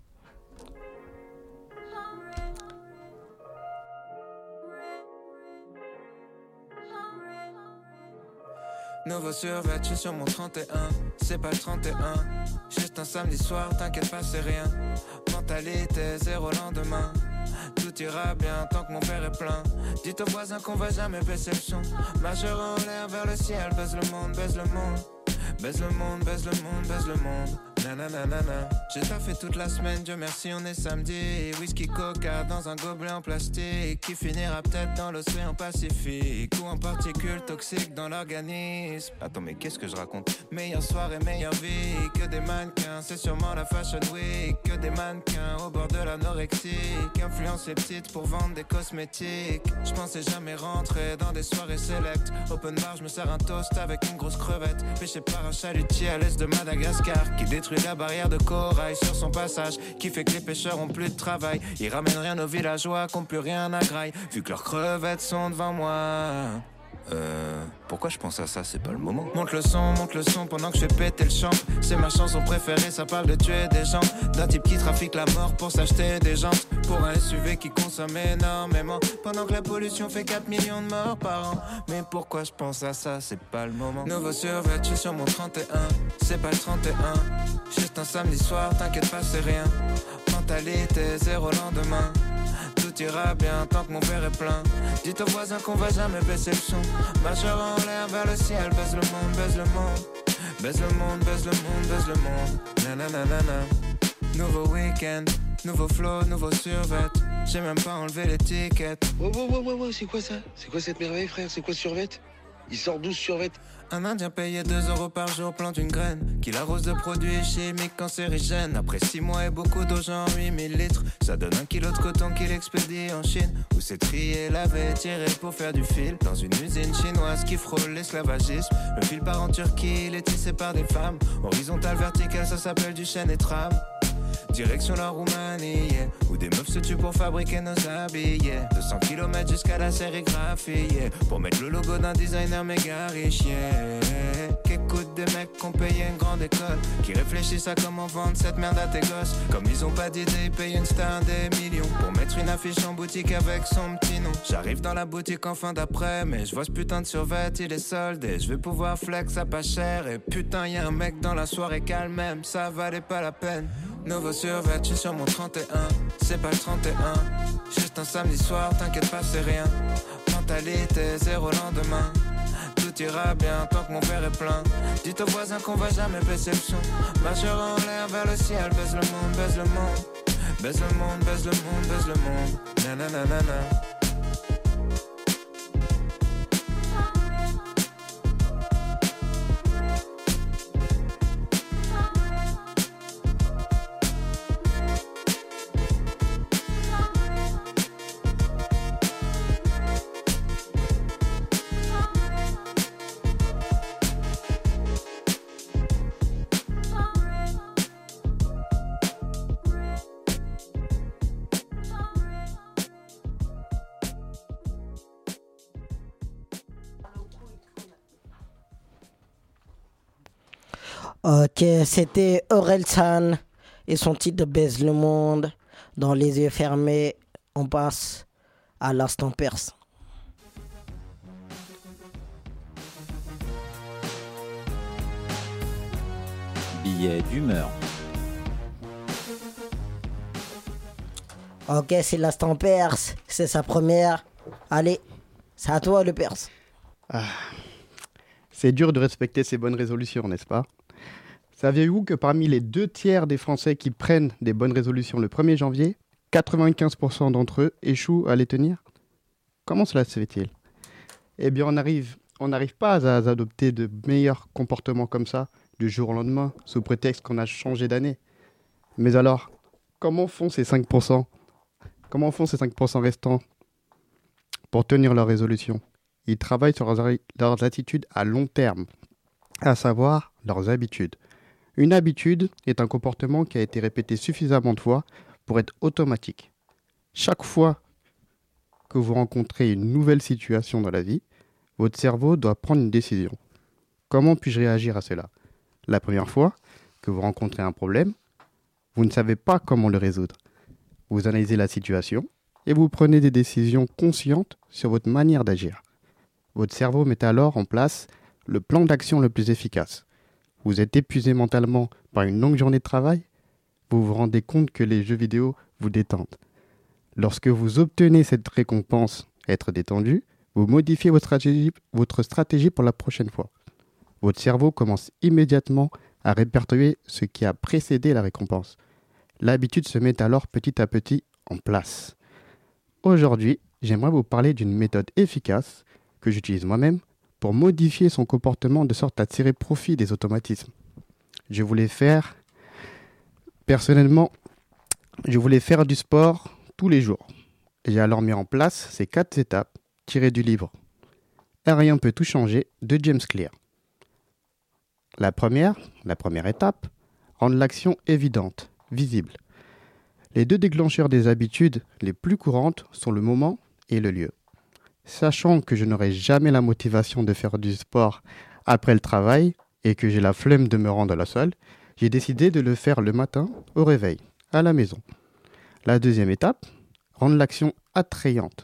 Nouveau survêt, je suis sur mon trente et un. C'est pas le trente et un. Juste un samedi soir, t'inquiète pas, c'est rien. Mentalité, zéro lendemain. Tout ira bien tant que mon verre est plein. Dites aux voisins qu'on va jamais baisser le son. Majeur en l'air vers le ciel, baise le monde, baise le monde. Baise le monde, baise le monde, baise le monde. Nananana. J'ai taffé toute la semaine, Dieu merci, on est samedi. Whisky coca dans un gobelet en plastique qui finira peut-être dans l'océan Pacifique ou en particules toxiques dans l'organisme. Attends, mais qu'est-ce que je raconte? Meilleure soirée, meilleure vie. Que des mannequins, c'est sûrement la Fashion Week. Que des mannequins au bord de l'anorexie. Influence les petites pour vendre des cosmétiques. Je pensais jamais rentrer dans des soirées select. Open bar, je me sers un toast avec une grosse crevette. Pêché par un chalutier à l'est de Madagascar qui détruit la barrière de corail sur son passage, qui fait que les pêcheurs ont plus de travail. Ils ramènent rien aux villageois qui ont plus rien à graille, vu que leurs crevettes sont devant moi. Euh... Pourquoi je pense à ça, c'est pas le moment. Monte le son, monte le son pendant que je fais péter le champ. C'est ma chanson préférée, ça parle de tuer des gens. D'un type qui trafique la mort pour s'acheter des jantes. Pour un S U V qui consomme énormément. Pendant que la pollution fait quatre millions de morts par an. Mais pourquoi je pense à ça, c'est pas le moment. Nouveau survêt, je suis sur mon trente et un. C'est pas le trente et un. Juste un samedi soir, t'inquiète pas, c'est rien. Mentalité, zéro lendemain. Tout ira bien tant que mon verre est plein. Dites aux voisins qu'on va jamais baisser le son. Majeur en l'air vers le ciel, baise le monde, baise le monde. Baise le monde, baise le monde, baise le monde. Nananana. Nouveau week-end, nouveau flow, nouveau survêt. J'ai même pas enlevé l'étiquette. Ouais, ouais, ouais, ouais, ouais, c'est quoi ça? C'est quoi cette merveille, frère? C'est quoi ce survêt? Il sort douze survêt. Un Indien payé deux euros par jour plante une graine qui l'arrose de produits chimiques cancérigènes. Après six mois et beaucoup d'eau, genre huit mille litres, ça donne un kilo de coton qu'il expédie en Chine, où c'est trié, lavé, tiré pour faire du fil. Dans une usine chinoise qui frôle l'esclavagisme, le fil part en Turquie, il est tissé par des femmes. Horizontal, vertical, ça s'appelle du chêne et trame. Direction la Roumanie, yeah, où des meufs se tuent pour fabriquer nos habits, yeah. deux cents kilomètres jusqu'à la sérigraphie, yeah, pour mettre le logo d'un designer méga riche, yeah. Qu'écoutent des mecs qui ont payé une grande école, qui réfléchissent à comment vendre cette merde à tes gosses. Comme ils ont pas d'idée, ils payent une star des millions pour mettre une affiche en boutique avec son petit nom. J'arrive dans la boutique en fin d'après, mais je vois ce putain de survêt, il est soldé. Je vais pouvoir flex à pas cher, et putain y'a un mec dans la soirée calme même, ça valait pas la peine. Nouveau survêt, je suis sur mon trente et un. C'est pas le trente et un. Juste un samedi soir, t'inquiète pas, c'est rien. Mentalité, zéro lendemain. Tout ira bien tant que mon verre est plein. Dites aux voisins qu'on va jamais baisser le son. Marchera en l'air vers le ciel, baise le monde, baise le monde. Baise le monde, baise le monde, baise le monde. Nananana. Ok, c'était Orelsan et son titre de Baise le monde. Dans les yeux fermés, on passe à l'instant perse. Billet d'humeur. Ok, c'est l'instant perse, c'est sa première. Allez, c'est à toi le perse. Ah, c'est dur de respecter ces bonnes résolutions, n'est-ce pas ? Saviez-vous que parmi les deux tiers des Français qui prennent des bonnes résolutions le premier janvier, quatre-vingt-quinze pour cent d'entre eux échouent à les tenir ? Comment cela se fait-il ? Eh bien, on arrive, on n'arrive pas à adopter de meilleurs comportements comme ça du jour au lendemain, sous prétexte qu'on a changé d'année. Mais alors, comment font ces cinq pour cent ? Comment font ces cinq pour cent restants pour tenir leurs résolutions ? Ils travaillent sur leurs, leurs attitudes à long terme, à savoir leurs habitudes. Une habitude est un comportement qui a été répété suffisamment de fois pour être automatique. Chaque fois que vous rencontrez une nouvelle situation dans la vie, votre cerveau doit prendre une décision. Comment puis-je réagir à cela ? La première fois que vous rencontrez un problème, vous ne savez pas comment le résoudre. Vous analysez la situation et vous prenez des décisions conscientes sur votre manière d'agir. Votre cerveau met alors en place le plan d'action le plus efficace. Vous êtes épuisé mentalement par une longue journée de travail, vous vous rendez compte que les jeux vidéo vous détendent. Lorsque vous obtenez cette récompense, être détendu, vous modifiez votre stratégie, votre stratégie pour la prochaine fois. Votre cerveau commence immédiatement à répertorier ce qui a précédé la récompense. L'habitude se met alors petit à petit en place. Aujourd'hui, j'aimerais vous parler d'une méthode efficace que j'utilise moi-même pour modifier son comportement de sorte à tirer profit des automatismes. Je voulais faire, personnellement, je voulais faire du sport tous les jours. J'ai alors mis en place ces quatre étapes tirées du livre « Un rien peut tout changer » de James Clear. La première, la première étape, rendre l'action évidente, visible. Les deux déclencheurs des habitudes les plus courantes sont le moment et le lieu. Sachant que je n'aurai jamais la motivation de faire du sport après le travail et que j'ai la flemme de me rendre à la salle, j'ai décidé de le faire le matin au réveil, à la maison. La deuxième étape, rendre l'action attrayante.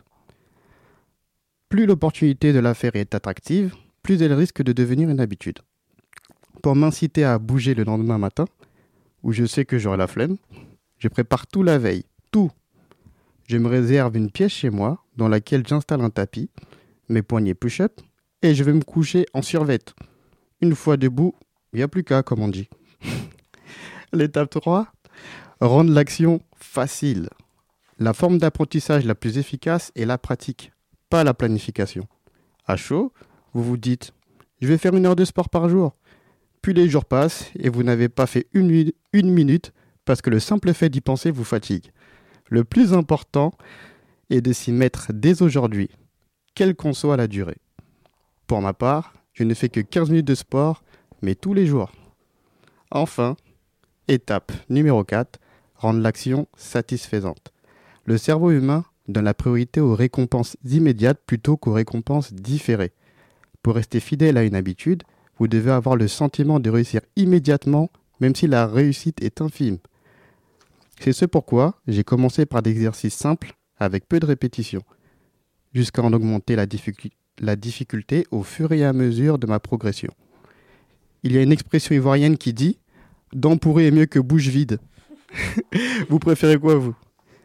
Plus l'opportunité de la faire est attractive, plus elle risque de devenir une habitude. Pour m'inciter à bouger le lendemain matin, où je sais que j'aurai la flemme, je prépare tout la veille, tout. Je me réserve une pièce chez moi dans laquelle j'installe un tapis, mes poignets push-up, et je vais me coucher en survette. Une fois debout, il n'y a plus qu'à, comme on dit. L'étape trois, rendre l'action facile. La forme d'apprentissage la plus efficace est la pratique, pas la planification. À chaud, vous vous dites « je vais faire une heure de sport par jour ». Puis les jours passent et vous n'avez pas fait une, une minute parce que le simple fait d'y penser vous fatigue. Le plus important est de s'y mettre dès aujourd'hui, quelle qu'en soit la durée. Pour ma part, je ne fais que quinze minutes de sport, mais tous les jours. Enfin, étape numéro quatre, rendre l'action satisfaisante. Le cerveau humain donne la priorité aux récompenses immédiates plutôt qu'aux récompenses différées. Pour rester fidèle à une habitude, vous devez avoir le sentiment de réussir immédiatement, même si la réussite est infime. C'est ce pourquoi j'ai commencé par des exercices simples avec peu de répétitions, jusqu'à en augmenter la, difficu- la difficulté au fur et à mesure de ma progression. Il y a une expression ivoirienne qui dit « dent pourrie est mieux que bouche vide ». Vous préférez quoi, vous?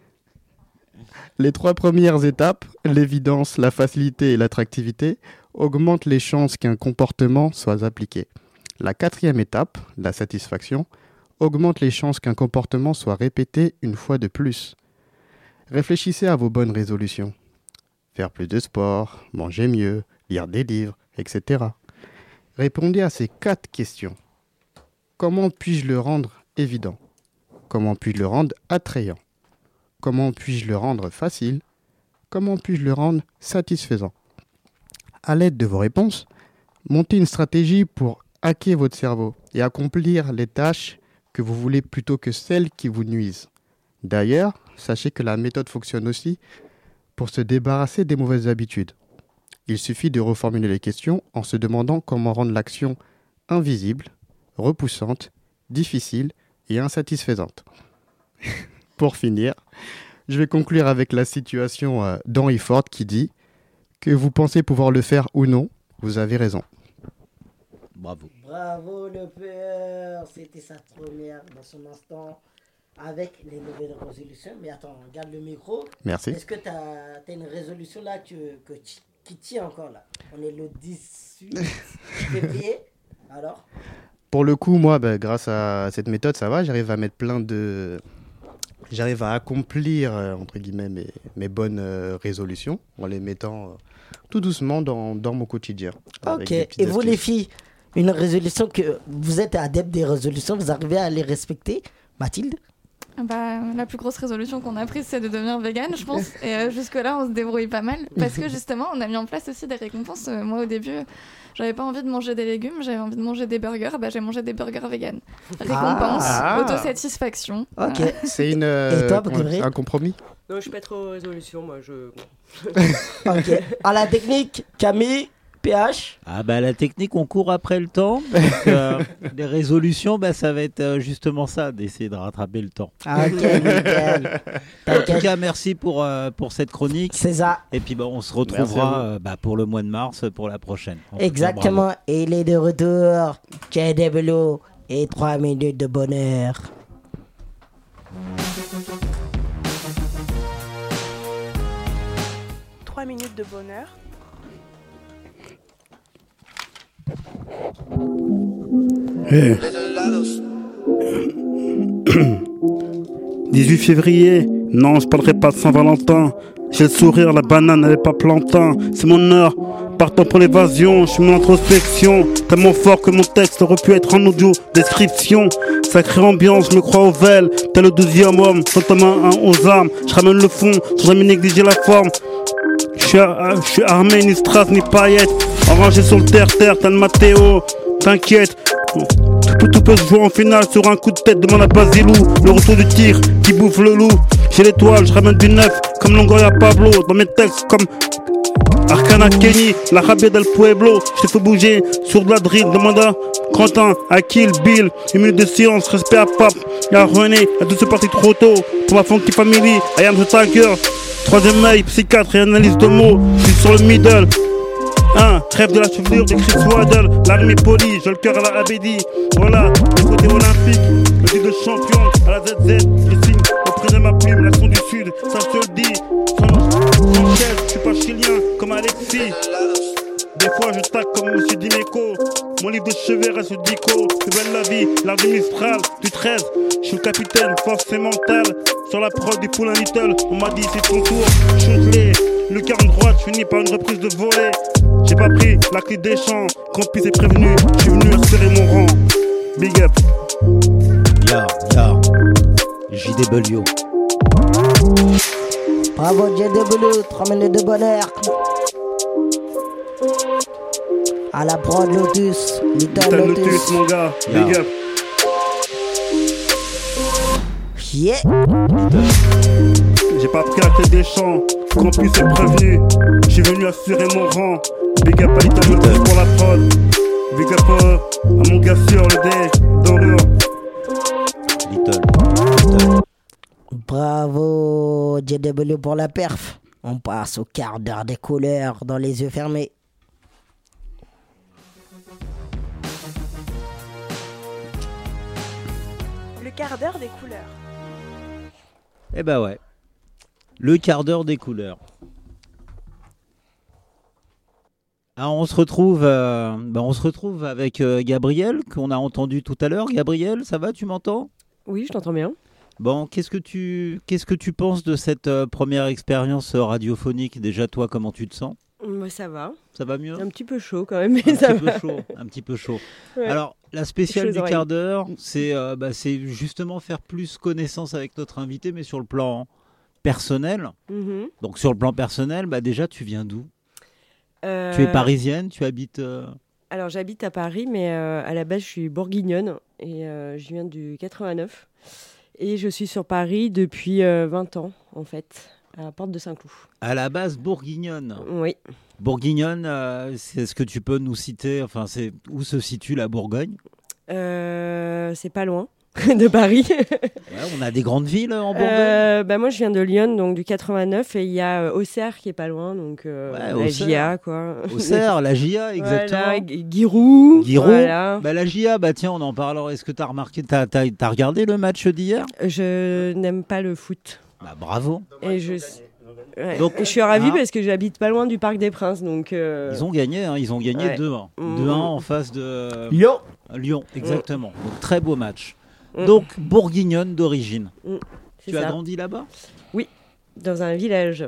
Les trois premières étapes, l'évidence, la facilité et l'attractivité, augmentent les chances qu'un comportement soit appliqué. La quatrième étape, la satisfaction, augmente les chances qu'un comportement soit répété une fois de plus. Réfléchissez à vos bonnes résolutions. Faire plus de sport, manger mieux, lire des livres, et cetera. Répondez à ces quatre questions. Comment puis-je le rendre évident? Comment puis-je le rendre attrayant? Comment puis-je le rendre facile? Comment puis-je le rendre satisfaisant? À l'aide de vos réponses, montez une stratégie pour hacker votre cerveau et accomplir les tâches que vous voulez plutôt que celles qui vous nuisent. D'ailleurs, sachez que la méthode fonctionne aussi pour se débarrasser des mauvaises habitudes. Il suffit de reformuler les questions en se demandant comment rendre l'action invisible, repoussante, difficile et insatisfaisante. Pour finir, je vais conclure avec la citation euh, d'Henry Ford qui dit « Que vous pensez pouvoir le faire ou non, vous avez raison. » Bravo. Bravo le P R, c'était sa première dans son instant avec les nouvelles résolutions. Mais attends, regarde le micro. Merci. Est-ce que tu as une résolution là que, que, qui tient encore là? On est le dix-huit février, alors? Pour le coup, moi, bah, grâce à cette méthode, ça va, j'arrive à mettre plein de... J'arrive à accomplir, euh, entre guillemets, mes, mes bonnes euh, résolutions en les mettant euh, tout doucement dans, dans mon quotidien. Ok, et vous astuces. Les filles, une résolution que vous êtes adepte des résolutions, vous arrivez à les respecter? Mathilde? Bah, la plus grosse résolution qu'on a prise, c'est de devenir végane, je pense. Et euh, jusque-là, on se débrouille pas mal. Parce que justement, on a mis en place aussi des récompenses. Euh, moi, au début, j'avais pas envie de manger des légumes, j'avais envie de manger des burgers. Bah, j'ai mangé des burgers véganes. Récompense, ah. autosatisfaction. Ok. Voilà. C'est une, euh, Et toi, un compromis? Non, je suis pas trop résolution, moi. Je... Ok. À la technique, Camille, P H. Ah bah la technique, on court après le temps. Donc, euh, les résolutions, bah, ça va être euh, justement ça, d'essayer de rattraper le temps. Ah, ok, nickel. En tout cas, merci pour, euh, pour cette chronique. C'est ça. Et puis bah, on se retrouvera euh, bah, pour le mois de mars, pour la prochaine. En exactement. cas, et il est de retour. J W et trois minutes de bonheur. trois minutes de bonheur. Hey. dix-huit février, non, je parlerai pas de Saint-Valentin. J'ai le sourire, la banane n'avait pas plantain. C'est mon heure, partant pour l'évasion. Je suis mon introspection, tellement fort que mon texte aurait pu être en audio description. Sacrée ambiance, je me crois au vel, tel le douzième homme, sans ta main hein, aux armes. Je ramène le fond, sans jamais négliger la forme. Je suis, ar- je suis armé, ni strass, ni paillettes. Enragé sur le terre-terre, t'as le Mathéo. T'inquiète, tout, tout peut se jouer en finale sur un coup de tête. Demande à Basilou, le retour du tir qui bouffe le loup. J'ai l'étoile, je ramène du neuf comme Longoria Pablo. Dans mes textes comme Arcana Kenny, la rabia del Pueblo. Je te fais bouger sur de la drill. Demande à Quentin, à Kill Bill. Une minute de silence, respect à Pape et à René. À tous ceux partis trop tôt. Pour la Funky Family, I am the Tiger. Troisième œil, psychiatre et analyse de mots. Je suis sur le middle. Un rêve de la chevelure de Chris Waddle. L'arme est polie, j'ai le cœur à la Abedi. Voilà, le côté olympique, le titre de champion à la Z Z. Je signe auprès de ma plume, l'action du sud, ça je te le dis. Sans, sans chaise, je suis pas chilien comme Alexis. Des fois je tac comme Monsieur Dimeco. Mon livre de chevet reste dico. C'est belle la vie, l'art du Mistral, du treize. Je suis le capitaine, force et mentale. Sur la prod du Poulain Little, on m'a dit c'est ton tour. Shoot-les, le quarante droite, je finis par une reprise de volée. J'ai pas pris la clé des champs, Campus est prévenu, je suis venu assurer mon rang. Big up. Yo, yo, J W. Bravo J W, trois minutes de bonheur. À la prod Lotus, Little Lotus. Lotus mon gars, yo. Big up. Yeah. J'ai pas pris la clé des champs, Campus est prévenu, je suis venu assurer mon rang. Big up à Little Lotus pour la prod. Big up à mon gars sur le dé, Dorure. Little, Little. Bravo J W pour la perf. On passe au quart d'heure des couleurs dans les yeux fermés. Le quart d'heure des couleurs. Eh ben ouais. Le quart d'heure des couleurs. Alors on se retrouve, euh, ben on se retrouve avec euh, Gabriel qu'on a entendu tout à l'heure. Gabriel, ça va, tu m'entends ? Oui, je t'entends bien. Bon, qu'est-ce que tu, qu'est-ce que tu penses de cette euh, première expérience euh, radiophonique ? Déjà, toi, comment tu te sens ? Moi, ça va. Ça va mieux ? Un petit peu chaud quand même, mais Un ça petit va. peu chaud, un petit peu chaud. Ouais. Alors, la spéciale Chaudes du oreilles. quart d'heure, c'est euh, bah, c'est justement faire plus connaissance avec notre invité, mais sur le plan personnel. Mhm. Donc, sur le plan personnel, bah, déjà, tu viens d'où ? Euh, Tu es parisienne, tu habites... euh, Alors, j'habite à Paris, mais euh, à la base, je suis bourguignonne et euh, je viens du quatre-vingt-neuf. Et je suis sur Paris depuis euh, vingt ans, en fait, à Porte de Saint-Cloud. à la base bourguignonne. Oui. Bourguignonne, euh, c'est- est-ce que tu peux nous citer, enfin, c'est où se situe la Bourgogne ? Euh, c'est pas loin de Paris. Ouais, on a des grandes villes en Bourgogne. Euh, bah moi, je viens de Lyon, donc du quatre-vingt-neuf, et il y a euh, Auxerre qui est pas loin, donc euh, Ouais, la Auxerre. J A, quoi. Auxerre, la J A, exactement. Voilà, Gu- Giroud. Giroud. Voilà. Bah, la J A, bah tiens, on en parlera. Est-ce que tu as remarqué, tu as regardé le match d'hier ? Je n'aime pas le foot. Bah, bravo. Et je, ouais. Donc, Et je suis ravie ah. parce que j'habite pas loin du Parc des Princes, donc. euh, Ils ont gagné, hein, ils ont gagné Ouais. deux un. Mmh. deux un en face de Lyon. Lyon, exactement. Donc, très beau match. Mm. Donc, bourguignonne d'origine. Mm, c'est Tu as ça. grandi là-bas ? Dans un village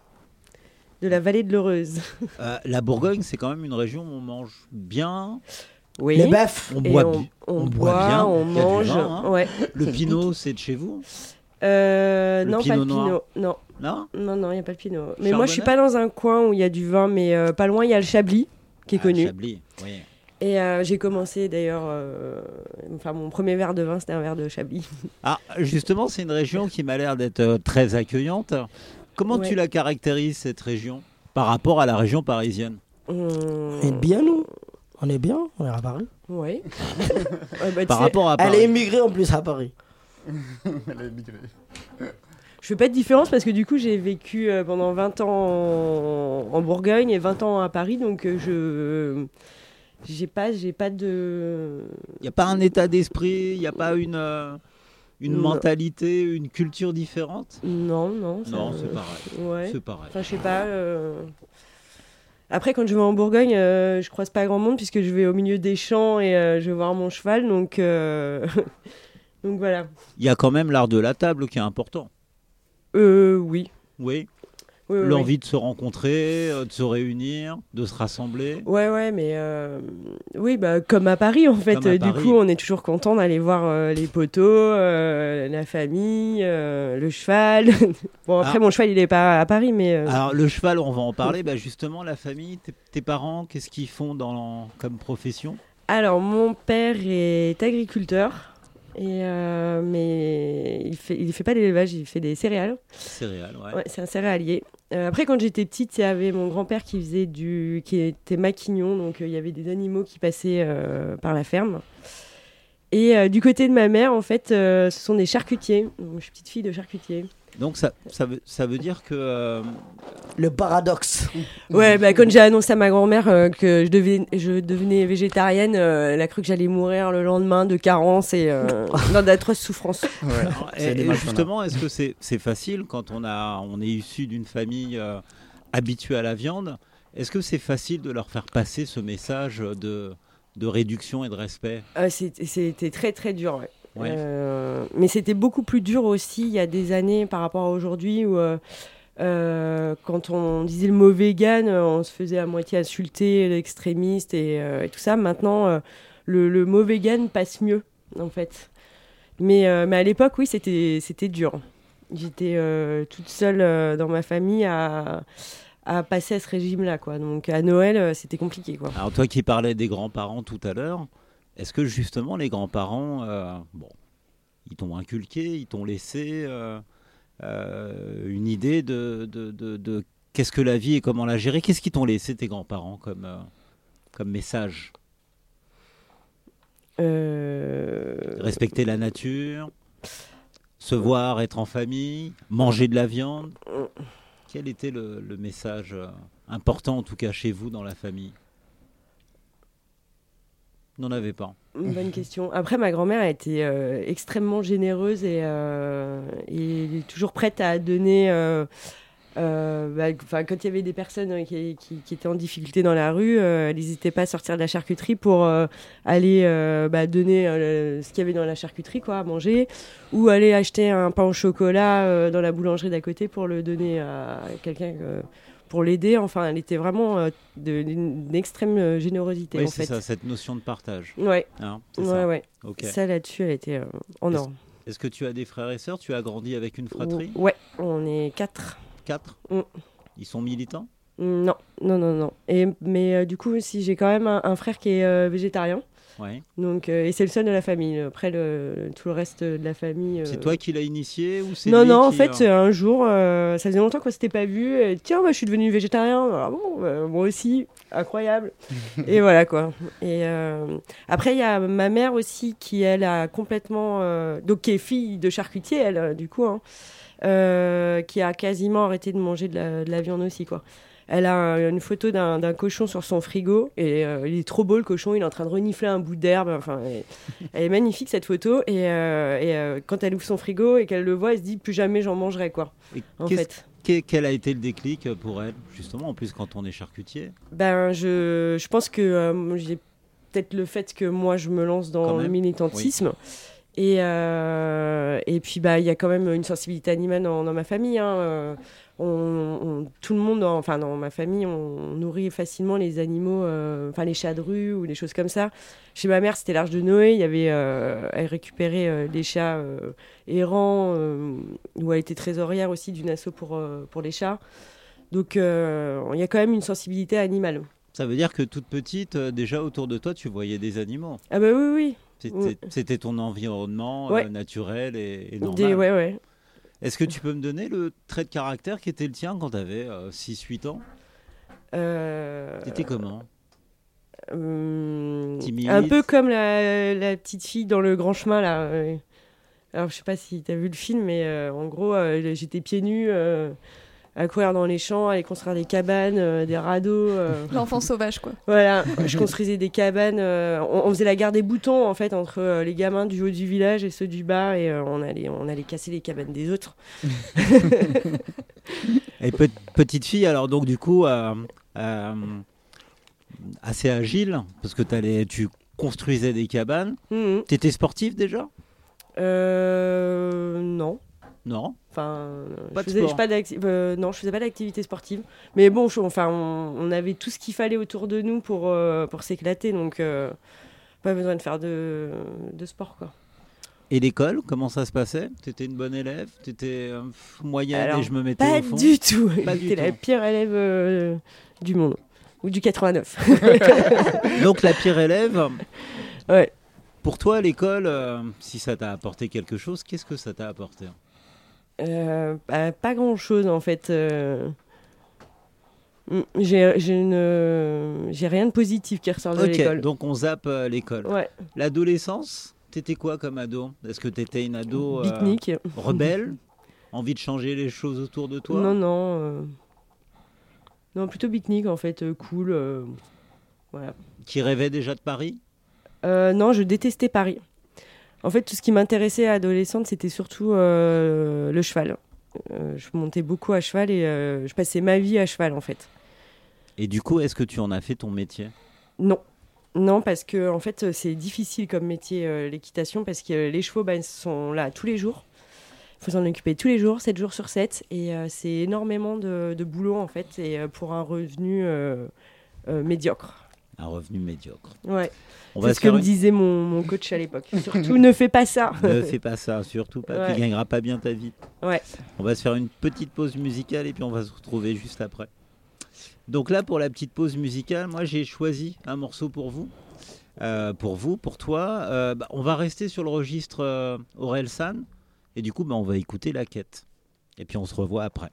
de la vallée de l'Heureuse. Euh, La Bourgogne, c'est quand même une région où on mange bien, Oui. Les bœufs. on Et boit, on, bi- on on boit, boit bien, on il y a du mange. vin, hein. Ouais. Le pinot, c'est de chez vous ? Euh, Le non, pinot pas le noir. pinot. Non, Non ? non, non, il n'y a pas le pinot. Mais moi, je suis Chardonnay pas dans un coin où il y a du vin, mais euh, pas loin, il y a le Chablis, qui est Ah, connu. Chablis, oui. Et euh, j'ai commencé d'ailleurs. euh, Enfin, mon premier verre de vin, c'était un verre de Chablis. Ah, justement, c'est une région qui m'a l'air d'être euh, très accueillante. Comment Ouais. tu la caractérises, cette région, par rapport à la région parisienne ? Hum, On est bien, nous. On est bien, on est à Paris. Ouais. Ouais, bah, tu Par sais, rapport à Elle est Paris. immigrée en plus à Paris. Je fais pas de différence parce que du coup j'ai vécu euh, pendant vingt ans en, en Bourgogne et vingt ans à Paris, donc euh, je j'ai pas j'ai pas de Il n'y a pas un état d'esprit, il n'y a pas une, euh, une Non. mentalité, une culture différente ? non non ça- Non, c'est pareil. ouais. C'est pareil. Enfin je sais pas. euh. Après quand je vais en Bourgogne, euh, je croise pas grand monde puisque je vais au milieu des champs et euh, je vais voir mon cheval, donc euh, donc voilà. Il y a quand même l'art de la table qui est important. Euh, oui. Oui. Oui, oui, L'envie de se rencontrer, euh, de se réunir, de se rassembler. Ouais, ouais, mais euh, oui, bah, comme à Paris en fait. Comme à Euh, du Paris. coup, on est toujours content d'aller voir euh, les poteaux, euh, la famille, euh, le cheval. Bon, après, Ah. mon cheval, il est pas à Paris, mais. euh, Alors le cheval, on va en parler. Bah, justement, la famille, tes, tes parents, qu'est-ce qu'ils font dans, comme profession ? Alors, mon père est agriculteur, et, euh, mais il fait, il fait pas d'élevage, il fait des céréales. Céréales, ouais. Ouais, c'est un céréalier. Euh, après, quand j'étais petite, il y avait mon grand-père qui faisait du, qui était maquignon, donc euh, il y avait des animaux qui passaient euh, par la ferme. Et euh, du côté de ma mère, en fait, euh, ce sont des charcutiers. Donc, je suis petite fille de charcutier. Donc ça, ça, veut, ça veut dire que... euh, Le paradoxe. Ouais, bah, quand j'ai annoncé à ma grand-mère euh, que je, devais, je devenais végétarienne, euh, elle a cru que j'allais mourir le lendemain de carence et euh, dans d'atroces souffrances. Alors, c'est et- des et matchs qu'on a. justement, est-ce que c'est c'est facile quand on, a, on est issu d'une famille euh, habituée à la viande ? Est-ce que c'est facile de leur faire passer ce message de, de réduction et de respect ? Euh, c'était c'était très très dur, ouais. Ouais. Euh, mais c'était beaucoup plus dur aussi il y a des années par rapport à aujourd'hui où euh, euh, quand on disait le mot vegan, euh, on se faisait à moitié insulter, l'extrémiste et, euh, et tout ça. Maintenant, euh, le, le mot vegan passe mieux en fait. Mais, euh, mais à l'époque, oui, c'était c'était dur. J'étais euh, toute seule euh, dans ma famille à, à passer à ce régime-là, quoi. Donc à Noël, euh, c'était compliqué, quoi. Alors toi qui parlais des grands-parents tout à l'heure, est-ce que justement les grands-parents, euh, bon, ils t'ont inculqué, ils t'ont laissé euh, euh, une idée de, de, de, de qu'est-ce que la vie et comment la gérer ? Qu'est-ce qu'ils t'ont laissé tes grands-parents comme, euh, comme message ? Euh... Respecter la nature, se voir, être en famille, manger de la viande. Quel était le, le message euh, important, en tout cas chez vous, dans la famille ? n'en avez pas. Une bonne question. Après, ma grand-mère a été euh, extrêmement généreuse et, euh, et toujours prête à donner. Euh, euh, bah, quand il y avait des personnes qui, qui, qui étaient en difficulté dans la rue, euh, elle n'hésitait pas à sortir de la charcuterie pour euh, aller euh, bah, donner euh, ce qu'il y avait dans la charcuterie, quoi, à manger, ou aller acheter un pain au chocolat euh, dans la boulangerie d'à côté pour le donner à quelqu'un. Euh, pour l'aider. Enfin, elle était vraiment euh, de, d'une extrême euh, générosité. Oui, en c'est fait. ça, cette notion de partage. Ouais. Hein, c'est ouais, ça. ouais. Okay. Ça, là-dessus, elle était euh, en or. Est-ce, est-ce que tu as des frères et sœurs? Tu as grandi avec une fratrie? Ouais, on est quatre. Quatre? mm. Ils sont militants? Non, non, non, non. Et, mais euh, du coup, si j'ai quand même un, un frère qui est euh, végétarien. Ouais. Donc, euh, et c'est le seul de la famille. Après, le, tout le reste de la famille. Euh... C'est toi qui l'as initié ou c'est Non, lui non, qui, en fait, euh... un jour, euh, ça faisait longtemps qu'on ne s'était pas vu. Et, tiens, bah, je suis devenu végétarien. Ah bon, bah, moi aussi. Incroyable. Et voilà, quoi. Et euh... après, il y a ma mère aussi qui, elle, a complètement. Euh... Donc, qui est fille de charcutier, elle, euh, du coup, hein, euh, qui a quasiment arrêté de manger de la, de la viande aussi, quoi. Elle a un, une photo d'un, d'un cochon sur son frigo et euh, il est trop beau le cochon, il est en train de renifler un bout d'herbe. Enfin, elle, elle est magnifique cette photo et, euh, et euh, quand elle ouvre son frigo et qu'elle le voit, elle se dit plus jamais j'en mangerai quoi. Et en fait. Quel a été le déclic pour elle justement en plus quand on est charcutier? Ben je, je pense que euh, j'ai peut-être le fait que moi je me lance dans le militantisme. Oui. Et, euh, et puis bah il y a quand même une sensibilité animale dans, dans ma famille. Hein, euh, On, on, tout le monde, enfin dans ma famille, on nourrit facilement les animaux, euh, enfin les chats de rue ou des choses comme ça. Chez ma mère, c'était l'Arche de Noé. Il y avait, euh, elle récupérait euh, les chats euh, errants, euh, où elle était trésorière aussi d'une asso pour euh, pour les chats. Donc euh, il y a quand même une sensibilité animale. Ça veut dire que toute petite, euh, déjà autour de toi, tu voyais des animaux. Ah bah oui oui. C'était, oui. c'était ton environnement ouais. euh, naturel et, et normal. Des, ouais ouais. Est-ce que tu peux me donner le trait de caractère qui était le tien quand tu avais euh, six huit ans? euh... T'étais comment? euh... Un peu comme la, la petite fille dans Le Grand Chemin, là. Alors, je sais pas si tu as vu le film, mais euh, en gros, euh, j'étais pieds nus euh, à courir dans les champs, à aller construire des cabanes, euh, des radeaux. Euh... L'enfant sauvage, quoi. Voilà, je construisais des cabanes. Euh, on, on faisait la guerre des boutons, en fait, entre euh, les gamins du haut du village et ceux du bas, et euh, on, allait, on allait casser les cabanes des autres. Et pe- petite fille, alors donc du coup, euh, euh, assez agile, parce que t'allais, tu construisais des cabanes. Mmh. T'étais sportive déjà? euh, Non. Non. Enfin, pas je faisais, je pas euh, non, je faisais pas d'activité sportive. Mais bon, je, enfin, on, on avait tout ce qu'il fallait autour de nous pour euh, pour s'éclater, donc euh, pas besoin de faire de, de sport, quoi. Et l'école, comment ça se passait? T'étais une bonne élève? T'étais euh, moyenne? Alors, et je me mettais pas au fond? Du tout. Pas J'étais la tout. pire élève euh, du monde, ou du quatre-vingt-neuf. Donc la pire élève. Ouais. Pour toi, l'école, euh, si ça t'a apporté quelque chose, qu'est-ce que ça t'a apporté? Euh, bah, pas grand chose en fait. Euh... J'ai, j'ai, une... j'ai rien de positif qui ressort de okay, l'école. Donc on zappe euh, l'école. Ouais. L'adolescence, t'étais quoi comme ado? Est-ce que t'étais une ado euh, Bitnique. rebelle? Envie de changer les choses autour de toi? Non, non. Euh... Non, plutôt bitnique en fait, euh, cool. Euh... Voilà. Qui rêvait déjà de Paris? euh, Non, je détestais Paris. En fait, tout ce qui m'intéressait à adolescente, c'était surtout euh, le cheval. Euh, je montais beaucoup à cheval et euh, je passais ma vie à cheval, en fait. Et du coup, est-ce que tu en as fait ton métier? Non. Non, parce que en fait, c'est difficile comme métier, euh, l'équitation, parce que les chevaux bah, ils sont là tous les jours. Il faut s'en occuper tous les jours, sept jours sur sept. Et euh, c'est énormément de, de boulot, en fait, et euh, pour un revenu euh, euh, médiocre. Un revenu médiocre. Ouais. On c'est va ce que me disait mon, mon coach à l'époque. Surtout, ne fais pas ça. Ne fais pas ça, surtout pas. Ouais. Tu gagneras pas bien ta vie. Ouais. On va se faire une petite pause musicale et puis on va se retrouver juste après. Donc là, pour la petite pause musicale, moi j'ai choisi un morceau pour vous. Euh, pour vous, pour toi. Euh, bah, on va rester sur le registre euh, Orelsan. Et du coup, bah, on va écouter La Quête. Et puis on se revoit après.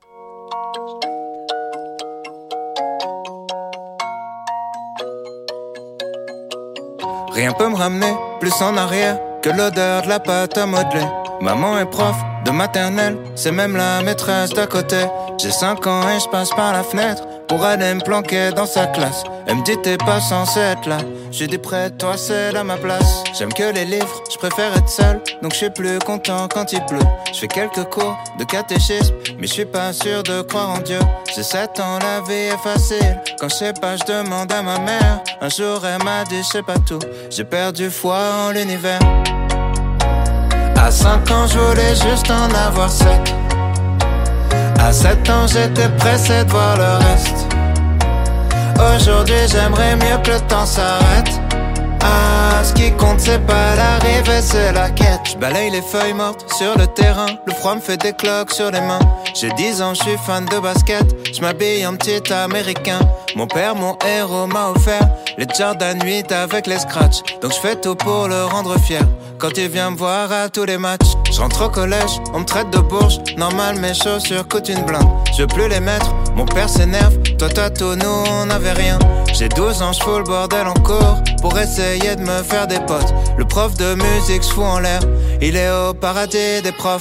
Rien peut me ramener plus en arrière que l'odeur de la pâte à modeler. Maman est prof de maternelle, c'est même la maîtresse d'à côté. J'ai cinq ans et je passe par la fenêtre, pour aller me planquer dans sa classe. Elle me dit t'es pas censé être là. J'ai dit près de toi c'est à ma place. J'aime que les livres, je préfère être seul, donc je suis plus content quand il pleut. Je fais quelques cours de catéchisme, mais je suis pas sûr de croire en Dieu. J'ai sept ans, la vie est facile. Quand je sais pas, je demande à ma mère. Un jour elle m'a dit je sais pas tout. J'ai perdu foi en l'univers. À cinq ans je voulais juste en avoir sept. À sept ans j'étais pressé de voir le reste. Aujourd'hui j'aimerais mieux que le temps s'arrête. Ah, ce qui compte c'est pas l'arrivée, c'est la quête. Je balaye les feuilles mortes sur le terrain. Le froid me fait des cloques sur les mains. J'ai dix ans, je suis fan de basket. Je m'habille en petit américain. Mon père, mon héros, m'a offert les Jordan huit avec les scratchs. Donc je fais tout pour le rendre fier. Quand il vient me voir à tous les matchs, je rentre au collège, on me traite de bourge. Normal, mes chaussures coûtent une blinde. Je veux plus les mettre, mon père s'énerve. Toi t'as tout, nous on avait rien. J'ai douze ans, je fous le bordel en cours pour essayer de me faire des potes. Le prof de musique se fout en l'air, il est au paradis des profs.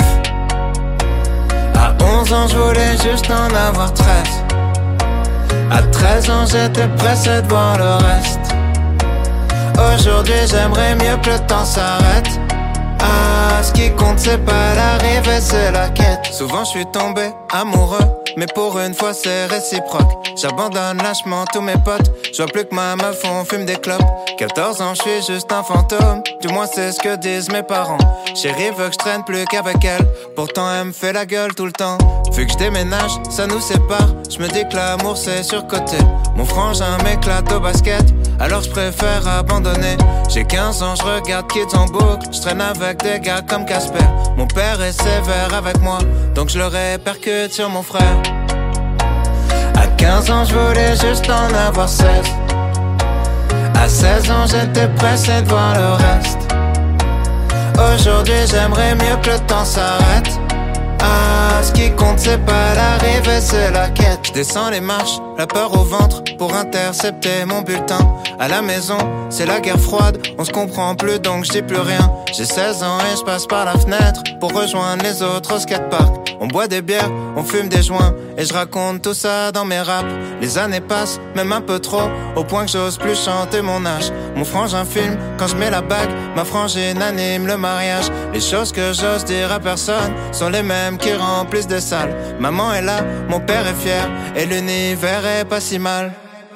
À onze ans, je voulais juste en avoir treize. À treize ans, j'étais pressé de voir le reste. Aujourd'hui, j'aimerais mieux que le temps s'arrête. Ah, ce qui compte, c'est pas l'arrivée, c'est la quête. Souvent, je suis tombé amoureux, mais pour une fois, c'est réciproque. J'abandonne lâchement tous mes potes. Je vois plus que ma meuf, on fume des clopes. quatorze ans, je suis juste un fantôme. Du moins, c'est ce que disent mes parents. Chérie veut que je traîne plus qu'avec elle. Pourtant, elle me fait la gueule tout le temps. Vu que je déménage, ça nous sépare. Je me dis que l'amour, c'est surcoté. Mon frangin m'éclate au basket, alors je préfère abandonner. J'ai quinze ans, je regarde Kids en boucle. Je traîne avec des gars comme Casper. Mon père est sévère avec moi, donc je le répercute sur mon frère. À quinze ans, je voulais juste en avoir seize. À seize ans, j'étais pressé de voir le reste. Aujourd'hui, j'aimerais mieux que le temps s'arrête. Ah, ce qui compte, c'est pas l'arrivée, c'est la quête. Je descends les marches, la peur au ventre, pour intercepter mon bulletin. À la maison, c'est la guerre froide, on se comprend plus donc je dis plus rien. J'ai seize ans et je passe par la fenêtre pour rejoindre les autres au skatepark. On boit des bières, on fume des joints et je raconte tout ça dans mes raps. Les années passent, même un peu trop, au point que j'ose plus chanter mon âge. Mon frangin filme quand je mets la bague, ma frangine anime le mariage. Les choses que j'ose dire à personne sont les mêmes qui remplissent des salles. Maman est là, mon père est fier et l'univers est pas si mal.